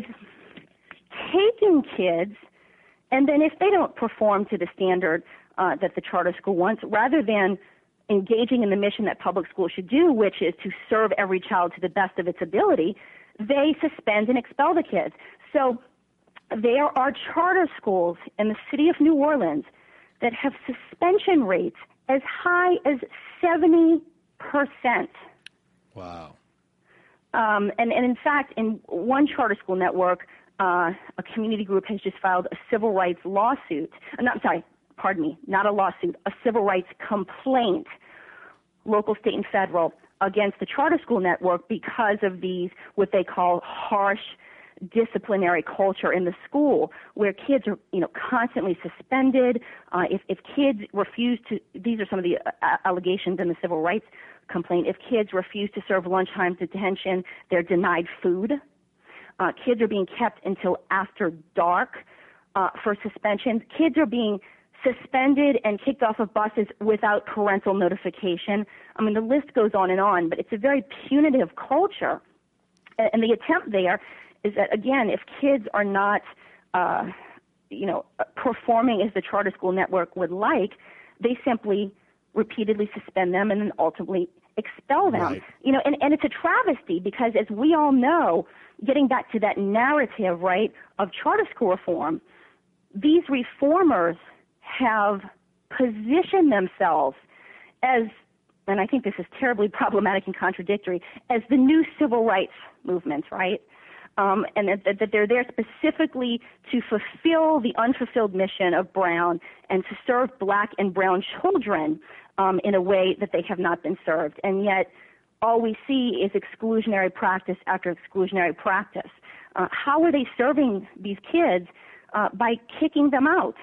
taking kids, and then if they don't perform to the standard uh, that the charter school wants, rather than engaging in the mission that public schools should do, which is to serve every child to the best of its ability, they suspend and expel the kids. So there are charter schools in the city of New Orleans that have suspension rates as high as seventy percent. Wow. Um, and, and in fact, in one charter school network, uh, a community group has just filed a civil rights lawsuit. Uh, not, sorry, pardon me, not a lawsuit, a civil rights complaint, local, state, and federal, against the charter school network because of these, what they call harsh disciplinary culture in the school, where kids are, you know, constantly suspended. Uh, if, if kids refuse to, these are some of the uh, allegations in the civil rights complaint. If kids refuse to serve lunchtime detention, they're denied food. Uh, kids are being kept until after dark uh, for suspensions. Kids are being suspended and kicked off of buses without parental notification. I mean, the list goes on and on, but it's a very punitive culture. And the attempt there is that, again, if kids are not, uh, you know, performing as the charter school network would like, they simply repeatedly suspend them and then ultimately expel them. Right. You know, and, and it's a travesty because, as we all know, getting back to that narrative, right, of charter school reform, these reformers have positioned themselves as, and I think this is terribly problematic and contradictory, as the new civil rights movement, right? Um, and that, that they're there specifically to fulfill the unfulfilled mission of Brown and to serve black and brown children um, in a way that they have not been served. And yet all we see is exclusionary practice after exclusionary practice. Uh, how are they serving these kids? Uh, by kicking them out.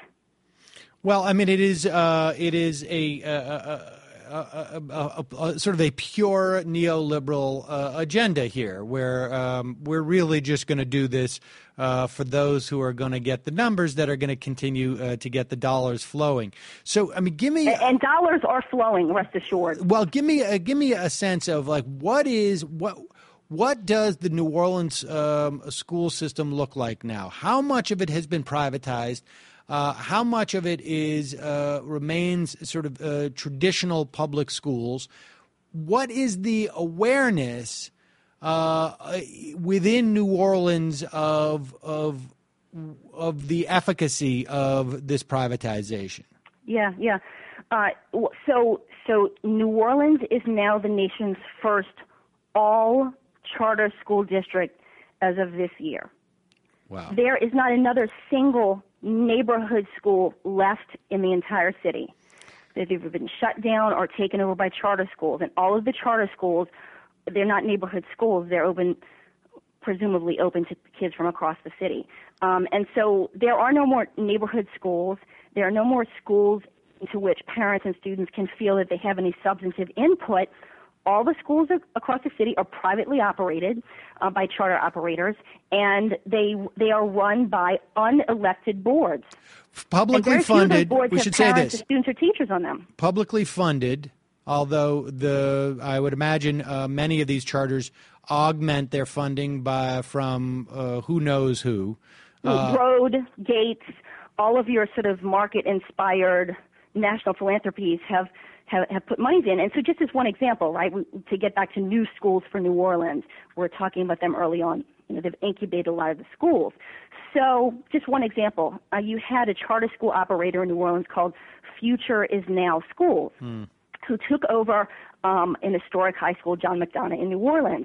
Well, I mean, it is uh, it is a, a, a, a, a, a sort of a pure neoliberal uh, agenda here, where um, we're really just going to do this uh, for those who are going to get the numbers that are going to continue uh, to get the dollars flowing. So, I mean, give me and, and dollars are flowing. Rest assured. Well, give me a, give me a sense of like what is what. What does the New Orleans um, school system look like now? How much of it has been privatized? Uh, how much of it is uh, remains sort of uh, traditional public schools? What is the awareness uh, within New Orleans of of of the efficacy of this privatization? Yeah, yeah. Uh, so so New Orleans is now the nation's first all charter school district as of this year. Wow. There is not another single neighborhood school left in the entire city. They've either been shut down or taken over by charter schools. And all of the charter schools, they're not neighborhood schools. They're open presumably open to kids from across the city. Um, and so there are no more neighborhood schools. There are no more schools into which parents and students can feel that they have any substantive input. All the schools across the city are privately operated uh, by charter operators, and they they are run by unelected boards. Publicly funded. Boards We have should say parents this: or students or teachers on them. Publicly funded. Although the I would imagine uh, many of these charters augment their funding by from uh, who knows who. Uh, Road, Gates, all of your sort of market-inspired national philanthropies have, have, have put monies in. And so just as one example, right, we, to get back to new schools for New Orleans, we're talking about them early on. You know, they've incubated a lot of the schools. So just one example, uh, you had a charter school operator in New Orleans called Future is Now Schools, hmm. who took over um, an historic high school, John McDonough, in New Orleans.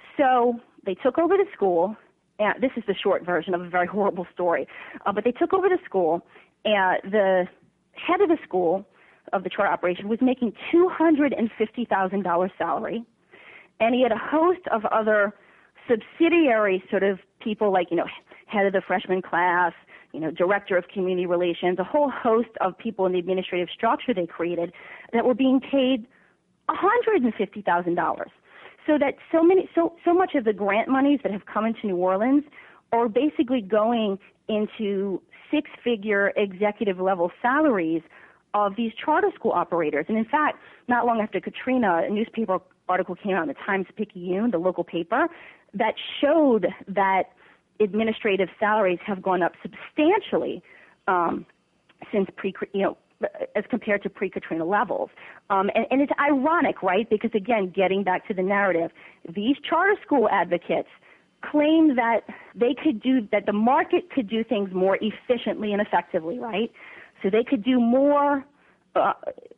So they took over the school. And this is the short version of a very horrible story. Uh, but they took over the school, and the head of the school, of the charter operation, was making two hundred fifty thousand dollars salary, and he had a host of other subsidiary sort of people like, you know, head of the freshman class, you know, director of community relations, a whole host of people in the administrative structure they created that were being paid one hundred fifty thousand dollars. So that so many, so so much of the grant monies that have come into New Orleans are basically going into six-figure executive-level salaries of these charter school operators. And in fact, not long after Katrina, a newspaper article came out in the Times-Picayune, the local paper, that showed that administrative salaries have gone up substantially um, since pre, you know, as compared to pre-Katrina levels. Um, and, and it's ironic, right? Because, again, getting back to the narrative, these charter school advocates claim that they could do, that the market could do things more efficiently and effectively, right? So they could do more uh,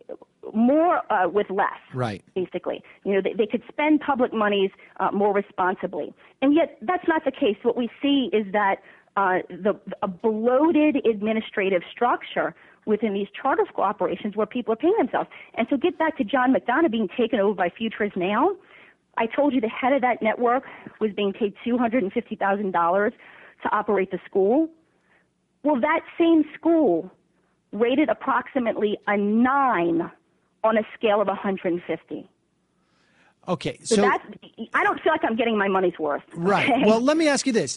more uh, with less, right? Basically. You know, they, they could spend public monies uh, more responsibly. And yet that's not the case. What we see is that uh, the a bloated administrative structure within these charter school operations where people are paying themselves. And so get back to John McDonough being taken over by Future is Now. I told you the head of that network was being paid two hundred fifty thousand dollars to operate the school. Well, that same school rated approximately a nine on a scale of one hundred fifty. Okay, so, so that's, I don't feel like I'm getting my money's worth. Right. Okay? Well, let me ask you this.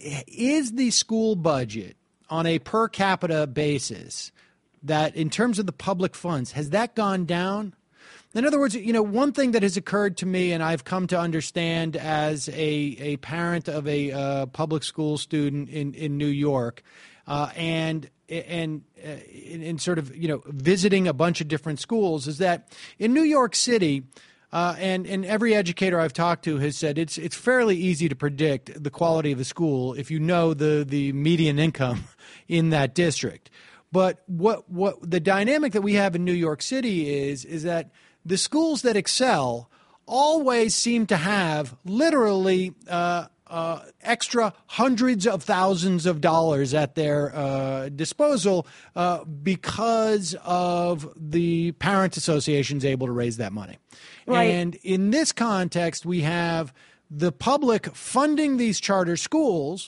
Is the school budget on a per capita basis, that in terms of the public funds, has that gone down? In other words, you know, one thing that has occurred to me, and I've come to understand as a, a parent of a uh, public school student in, in New York, uh, and and uh, in, in sort of, you know, visiting a bunch of different schools, is that in New York City, uh, and, and every educator I've talked to has said it's it's fairly easy to predict the quality of a school if you know the, the median income in that district. But what what the dynamic that we have in New York City is is that the schools that excel always seem to have literally uh, uh, extra hundreds of thousands of dollars at their uh, disposal uh, because of the parent associations able to raise that money. Right. And in this context, we have the public funding these charter schools.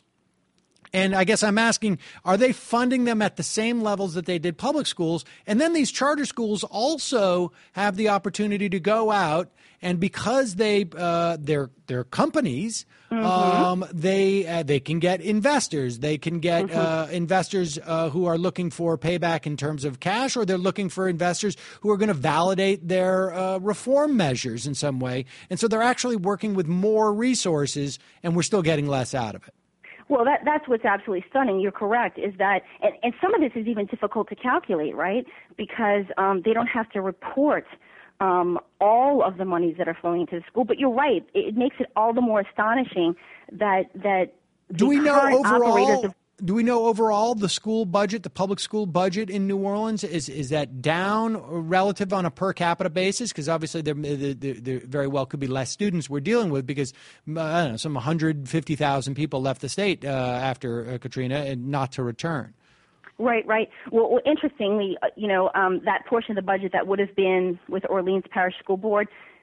And I guess I'm asking, are they funding them at the same levels that they did public schools? And then these charter schools also have the opportunity to go out, and because they uh, they're they're companies, mm-hmm. um, they uh, they can get investors. They can get mm-hmm. uh, investors uh, who are looking for payback in terms of cash, or they're looking for investors who are going to validate their uh, reform measures in some way. And so they're actually working with more resources, and we're still getting less out of it. Well, that, that's what's absolutely stunning. You're correct, is that, and, and some of this is even difficult to calculate, right? Because um, they don't have to report um, all of the monies that are flowing into the school. But you're right. It, it makes it all the more astonishing that that do we know overall? Of, do we know overall the school budget, the public school budget in New Orleans, is is that down relative on a per capita basis? Because obviously there, there, there very well could be less students we're dealing with, because I don't know, some one hundred fifty thousand people left the state uh, after uh, Katrina and not to return. Right, right. Well, well interestingly, uh, you know, um, that portion of the budget that would have been with Orleans Parish School Board,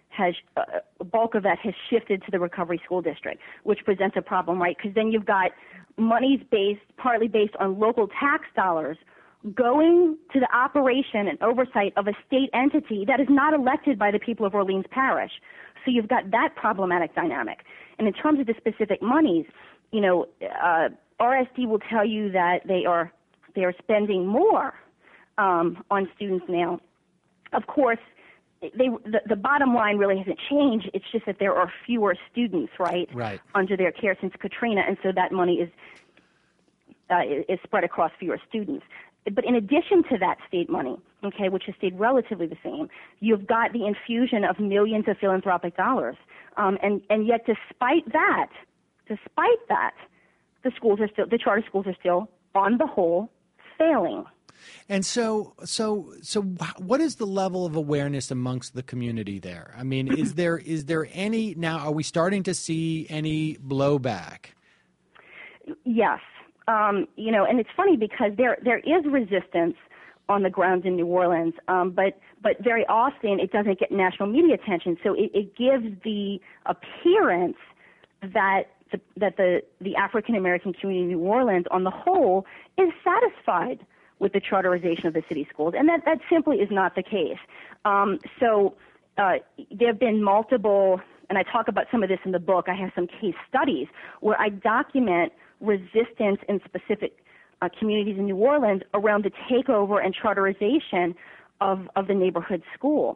has uh, a bulk of that has shifted to the Recovery School District, which presents a problem, right? Because then you've got monies based, partly based on local tax dollars, going to the operation and oversight of a state entity that is not elected by the people of Orleans Parish. So you've got that problematic dynamic. And in terms of the specific monies, you know, uh, R S D will tell you that they are they are spending more um, on students now. Of course, they the, the bottom line really hasn't changed. It's just that there are fewer students, right, right. under their care since Katrina, and so that money is uh, is spread across fewer students. But in addition to that state money, okay, which has stayed relatively the same, you've got the infusion of millions of philanthropic dollars. Um, and, and yet despite that, despite that, the schools are still, the charter schools are still, on the whole, failing. And so, so, so, what is the level of awareness amongst the community there? I mean, is there is there any now? Are we starting to see any blowback? Yes, um, you know, and it's funny because there there is resistance on the ground in New Orleans, um, but but very often it doesn't get national media attention. So it, it gives the appearance that the, that the the African American community in New Orleans, on the whole, is satisfied with the charterization of the city schools, and that, that simply is not the case. Um, so uh, there have been multiple, and I talk about some of this in the book. I have some case studies where I document resistance in specific uh, communities in New Orleans around the takeover and charterization of, of the neighborhood school.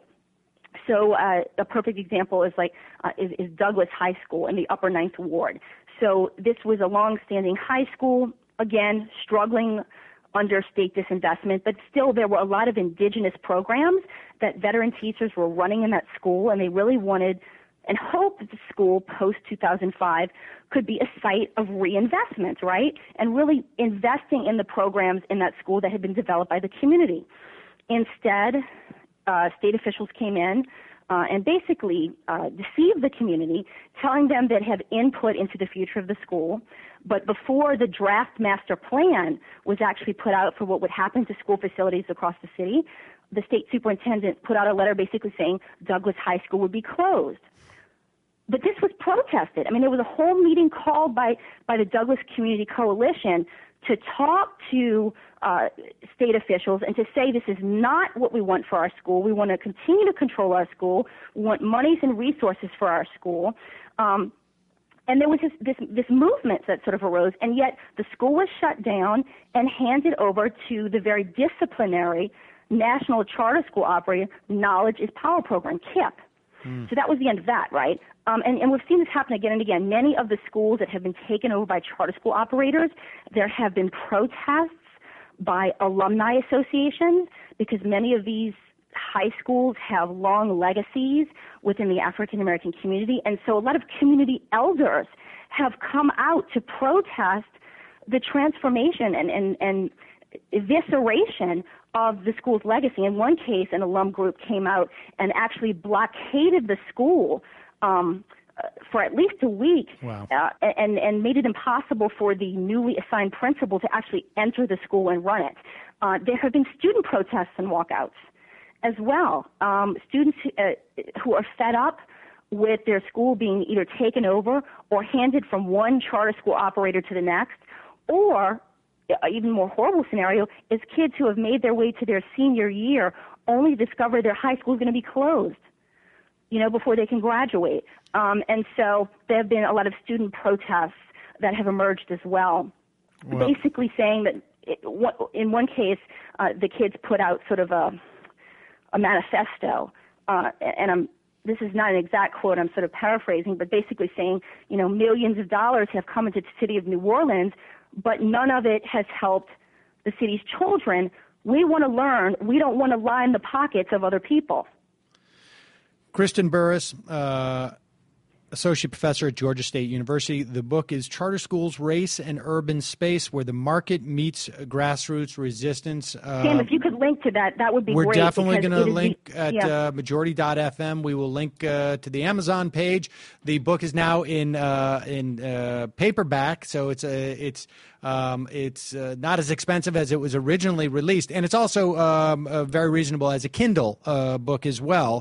So uh, a perfect example is like uh, is, is Douglas High School in the Upper Ninth Ward. So this was a long-standing high school, again, struggling under state disinvestment, but still there were a lot of indigenous programs that veteran teachers were running in that school, and they really wanted and hoped that the school post two thousand five could be a site of reinvestment, right? And really investing in the programs in that school that had been developed by the community. Instead, uh, state officials came in uh, and basically uh, deceived the community, telling them they'd have input into the future of the school. But before the draft master plan was actually put out for what would happen to school facilities across the city, the state superintendent put out a letter basically saying Douglas High School would be closed. But this was protested. I mean, there was a whole meeting called by, by the Douglas Community Coalition to talk to uh, state officials and to say this is not what we want for our school. We want to continue to control our school. We want monies and resources for our school. Um, And there was this, this this movement that sort of arose, and yet the school was shut down and handed over to the very disciplinary National Charter School Operator Knowledge is Power Program, K I P. Mm. So that was the end of that, right? Um, and, and we've seen this happen again and again. Many of the schools that have been taken over by charter school operators, there have been protests by alumni associations because many of these high schools have long legacies within the African American community, and so a lot of community elders have come out to protest the transformation and, and, and evisceration of the school's legacy. In one case, an alum group came out and actually blockaded the school um, for at least a week, wow. uh, and, and made it impossible for the newly assigned principal to actually enter the school and run it. Uh, there have been student protests and walkouts as well. Um, students uh, who are fed up with their school being either taken over or handed from one charter school operator to the next, or uh, even more horrible scenario is kids who have made their way to their senior year only to discover their high school is going to be closed, you know, before they can graduate. Um, and so there have been a lot of student protests that have emerged as well, well basically saying that it, what, in one case, uh, the kids put out sort of a a manifesto, uh, and I'm, this is not an exact quote, I'm sort of paraphrasing, but basically saying, you know, millions of dollars have come into the city of New Orleans, but none of it has helped the city's children. We want to learn. We don't want to line the pockets of other people. Kristen Burris, uh, Associate Professor at Georgia State University. The book is Charter Schools, Race and Urban Space, Where the Market Meets Grassroots Resistance. Uh, Sam, if you could link to that, that would be we're great. We're definitely going to link the, at yeah. uh, majority dot f m. We will link uh, to the Amazon page. The book is now in uh, in uh, paperback, so it's a, it's um, it's uh, not as expensive as it was originally released, and it's also um, uh, very reasonable as a Kindle uh, book as well.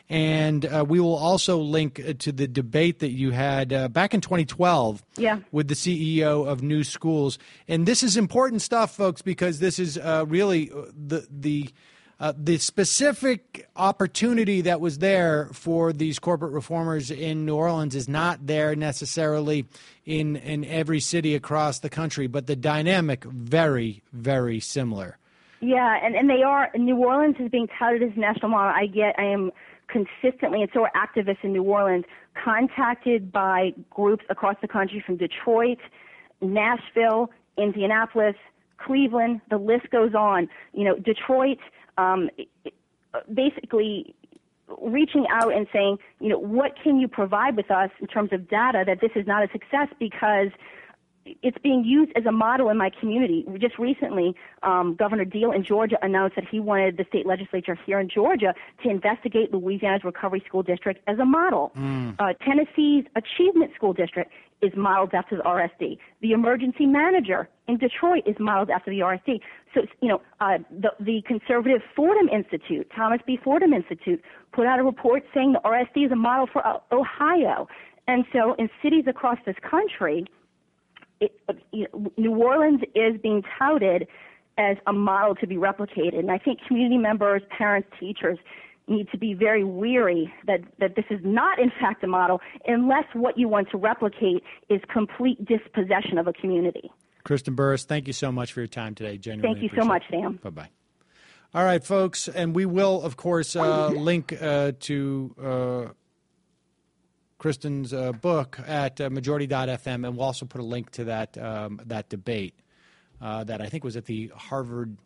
And uh, we will also link uh, to the debate that you had uh, back in twenty twelve Yeah. with the C E O of New Schools. And this is important stuff, folks, because this is uh, really the the uh, the specific opportunity that was there for these corporate reformers in New Orleans is not there necessarily in, in every city across the country, but the dynamic very, very similar. Yeah, and, and they are. New Orleans is being touted as a national model. I get, I am consistently, and so are activists in New Orleans, contacted by groups across the country from Detroit, Nashville, Indianapolis, Cleveland, the list goes on. You know, Detroit, um, basically reaching out and saying, you know, what can you provide with us in terms of data that this is not a success because it's being used as a model in my community. Just recently, um, Governor Deal in Georgia announced that he wanted the state legislature here in Georgia to investigate Louisiana's Recovery School District as a model. Mm. Uh, Tennessee's Achievement School District is modeled after the R S D. The emergency manager in Detroit is modeled after the R S D. So, you know, uh, the, the conservative Fordham Institute, Thomas B. Fordham Institute, put out a report saying the R S D is a model for uh, Ohio. And so in cities across this country, It, you know, New Orleans is being touted as a model to be replicated. And I think community members, parents, teachers need to be very weary that, that this is not, in fact, a model unless what you want to replicate is complete dispossession of a community. Kristen Burris, thank you so much for your time today. Genuinely Thank you so much, Sam. Bye-bye. All right, folks, and we will, of course, uh, link uh, to uh, Kristen's uh, book at uh, majority dot f m, and we'll also put a link to that um, that debate uh, that I think was at the Harvard,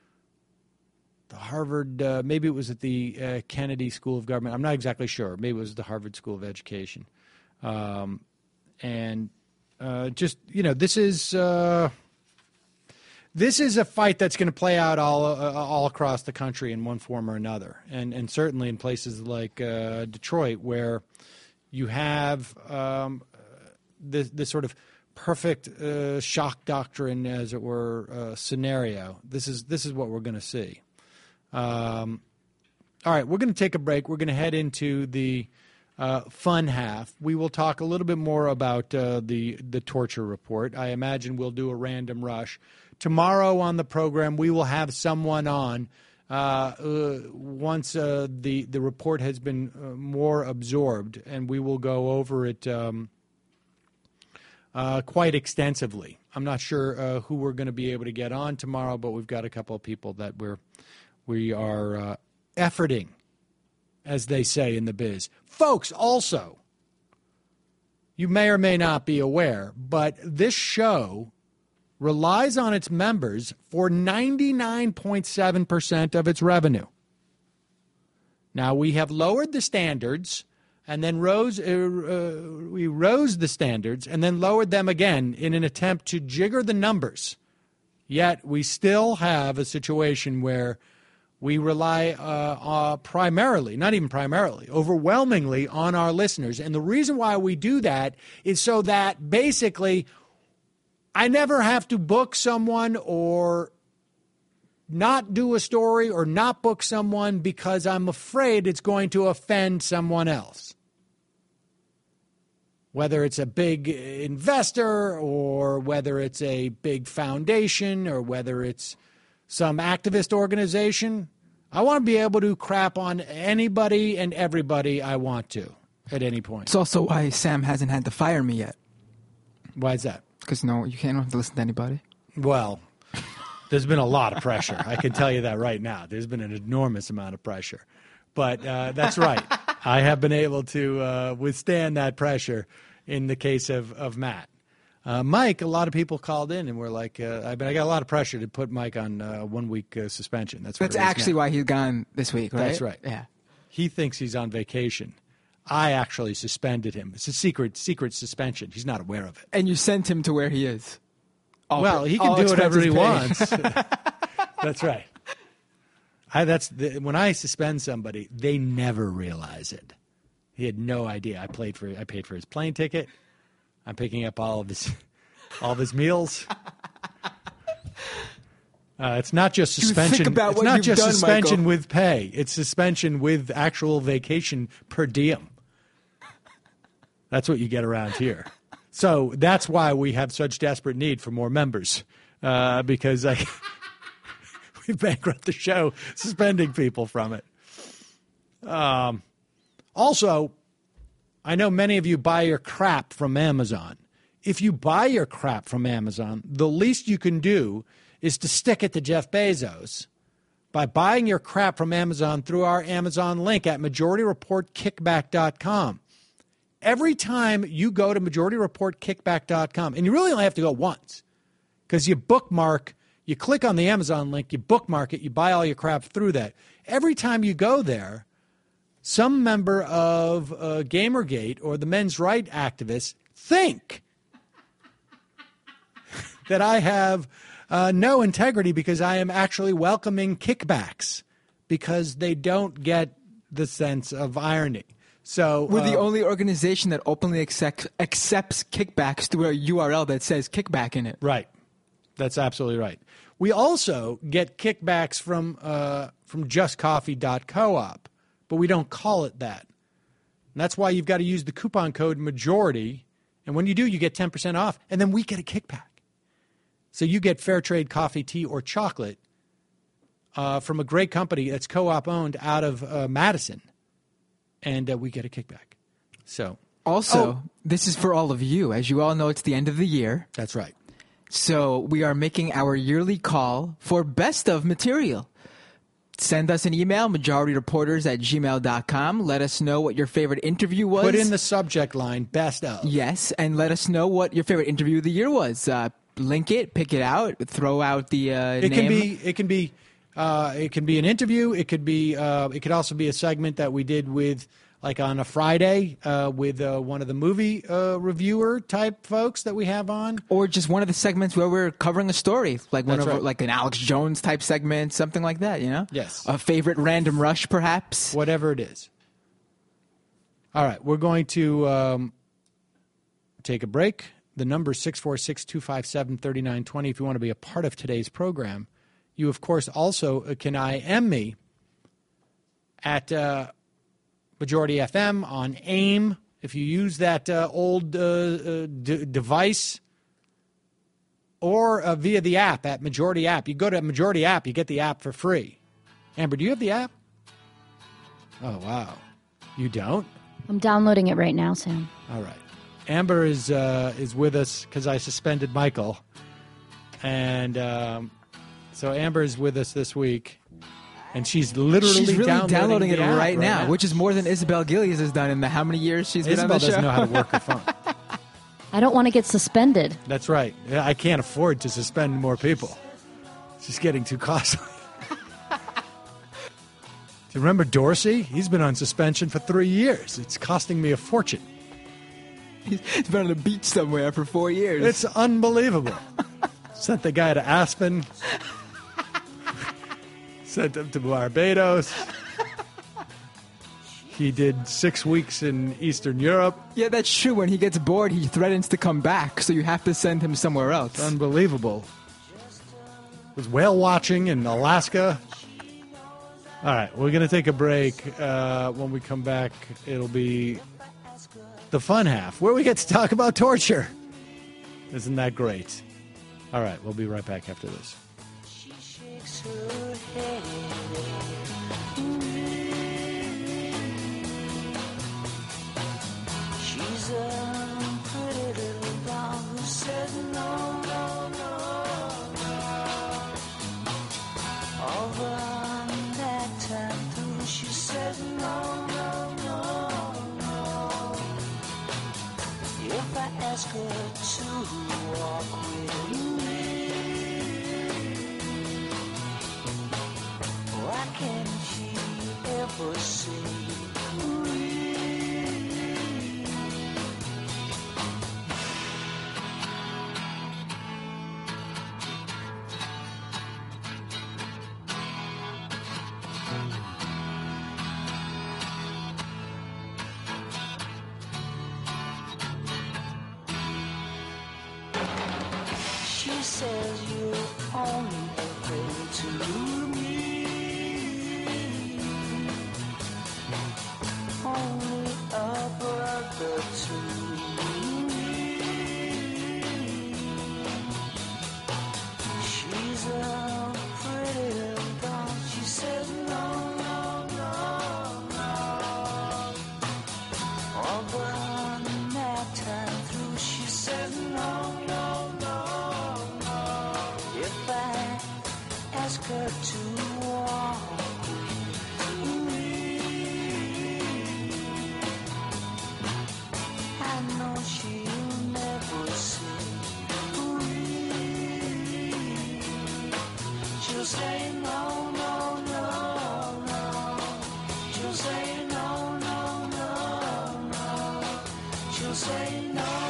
the Harvard, uh, maybe it was at the uh, Kennedy School of Government. I'm not exactly sure. Maybe it was the Harvard School of Education. Um, and uh, just, you know, this is uh, this is a fight that's going to play out all uh, all across the country in one form or another, and and certainly in places like uh, Detroit, where you have um, this, this sort of perfect uh, shock doctrine, as it were, uh, scenario. This is this is what we're going to see. Um, all right, we're going to take a break. We're going to head into the uh, fun half. We will talk a little bit more about uh, the the torture report. I imagine we'll do a random rush. Tomorrow on the program, we will have someone on uh, uh, once uh, the, the report has been uh, more absorbed, and we will go over it um, uh, quite extensively. I'm not sure uh, who we're going to be able to get on tomorrow, but we've got a couple of people that we're, we are uh, efforting, as they say in the biz. Folks, also, you may or may not be aware, but this show relies on its members for ninety-nine point seven percent of its revenue. Now, we have lowered the standards and then rose, uh, uh, we rose the standards and then lowered them again in an attempt to jigger the numbers. Yet we still have a situation where we rely uh, uh, primarily, not even primarily, overwhelmingly on our listeners. And the reason why we do that is so that basically I never have to book someone or not do a story or not book someone because I'm afraid it's going to offend someone else. Whether it's a big investor or whether it's a big foundation or whether it's some activist organization, I want to be able to crap on anybody and everybody I want to at any point. It's also why Sam hasn't had to fire me yet. Why is that? Because, no, you can't have to listen to anybody. Well, there's been a lot of pressure. I can tell you that right now. There's been an enormous amount of pressure. But uh, that's right. I have been able to uh, withstand that pressure in the case of, of Matt. Uh, Mike, a lot of people called in and were like, uh, I mean, I got a lot of pressure to put Mike on uh, one-week uh, suspension. That's, what That's actually now. Why he's gone this week, right? That's right. Yeah. He thinks he's on vacation. I actually suspended him. It's a secret secret suspension. He's not aware of it. And you sent him to where he is. All well, he can do whatever he paid. wants. That's right. I, that's the, when I suspend somebody, they never realize it. He had no idea. I played for. I paid for his plane ticket. I'm picking up all of his, all of his meals. Uh, it's not just You think suspension. about It's what not you've just done, suspension Michael. with pay. It's suspension with actual vacation per diem. That's what you get around here. So that's why we have such desperate need for more members, uh, because I we bankrupt the show suspending people from it. Um, also, I know many of you buy your crap from Amazon. If you buy your crap from Amazon, the least you can do is to stick it to Jeff Bezos by buying your crap from Amazon through our Amazon link at majority report kickback dot com. Every time you go to majority report kickback dot com, and you really only have to go once, because you bookmark, you click on the Amazon link, you bookmark it, you buy all your crap through that. Every time you go there, some member of uh, Gamergate or the men's right activists think that I have uh, no integrity because I am actually welcoming kickbacks because they don't get the sense of irony. So We're the uh, only organization that openly accept, accepts kickbacks through a U R L that says kickback in it. Right. That's absolutely right. We also get kickbacks from uh, from just coffee dot coop, but we don't call it that. And that's why you've got to use the coupon code MAJORITY, and when you do, you get ten percent off, and then we get a kickback. So you get fair trade coffee, tea, or chocolate uh, from a great company that's co-op owned out of uh, Madison, and uh, we get a kickback. So Also, Oh. this is for all of you. As you all know, it's the end of the year. that's right. So we are making our yearly call for best of material. Send us an email, majority reporters at gmail dot com. Let us know what your favorite interview was. Put in the subject line, best of. Yes, and let us know what your favorite interview of the year was. Uh, link it, pick it out, throw out the uh, It name. can be. It can be. Uh, it can be an interview. It could be. Uh, it could also be a segment that we did with, like on a Friday, uh, with uh, one of the movie uh, reviewer type folks that we have on. Or just one of the segments where we're covering a story, like one That's of right. like an Alex Jones type segment, something like that. You know? Yes. A favorite random rush, perhaps. Whatever it is. All right, we're going to um, take a break. The number is six four six, two five seven, three nine two zero if you want to be a part of today's program. You, of course, also uh, can I M me at uh, Majority F M on AIM. If you use that uh, old uh, uh, d- device, or uh, via the app at Majority App. You go to Majority App, you get the app for free. Amber, do you have the app? Oh, wow. You don't? I'm downloading it right now, Sam. All right. Amber is uh, is with us because I suspended Michael. And um, so Amber is with us this week. And she's literally She's really downloading, downloading, the it app right, now, which is more than Isabel Gillies has done in the how many years she's been Isabel on the show. doesn't know how to work her phone. I don't want to get suspended. That's right. Yeah, I can't afford to suspend more people. It's just getting too costly. Do you remember Dorsey? He's been on suspension for three years. It's costing me a fortune. He's been on the beach somewhere for four years. It's unbelievable. Sent the guy to Aspen. Sent him to Barbados. He did six weeks in Eastern Europe. Yeah, that's true. When he gets bored, he threatens to come back, so you have to send him somewhere else. It's unbelievable. Was whale watching in Alaska. All right, we're going to take a break. Uh, when we come back, it'll be the fun half, where we get to talk about torture. Isn't that great? All right, we'll be right back after this. She's a pretty little doll who said no, no, no, no. All the that time through, she said no, no, no, no. If I ask her to walk with me, why can't she ever say we? She says you're only a pray to me. Only a brother to me. She's a pretty little doll. She said no, no, no, no. Oh, but on that time through, she said no, no, no, no. If I ask her to walk with me, I know she'll never see me. She'll say no, no, no, no. She'll say no, no, no, no. She'll say no.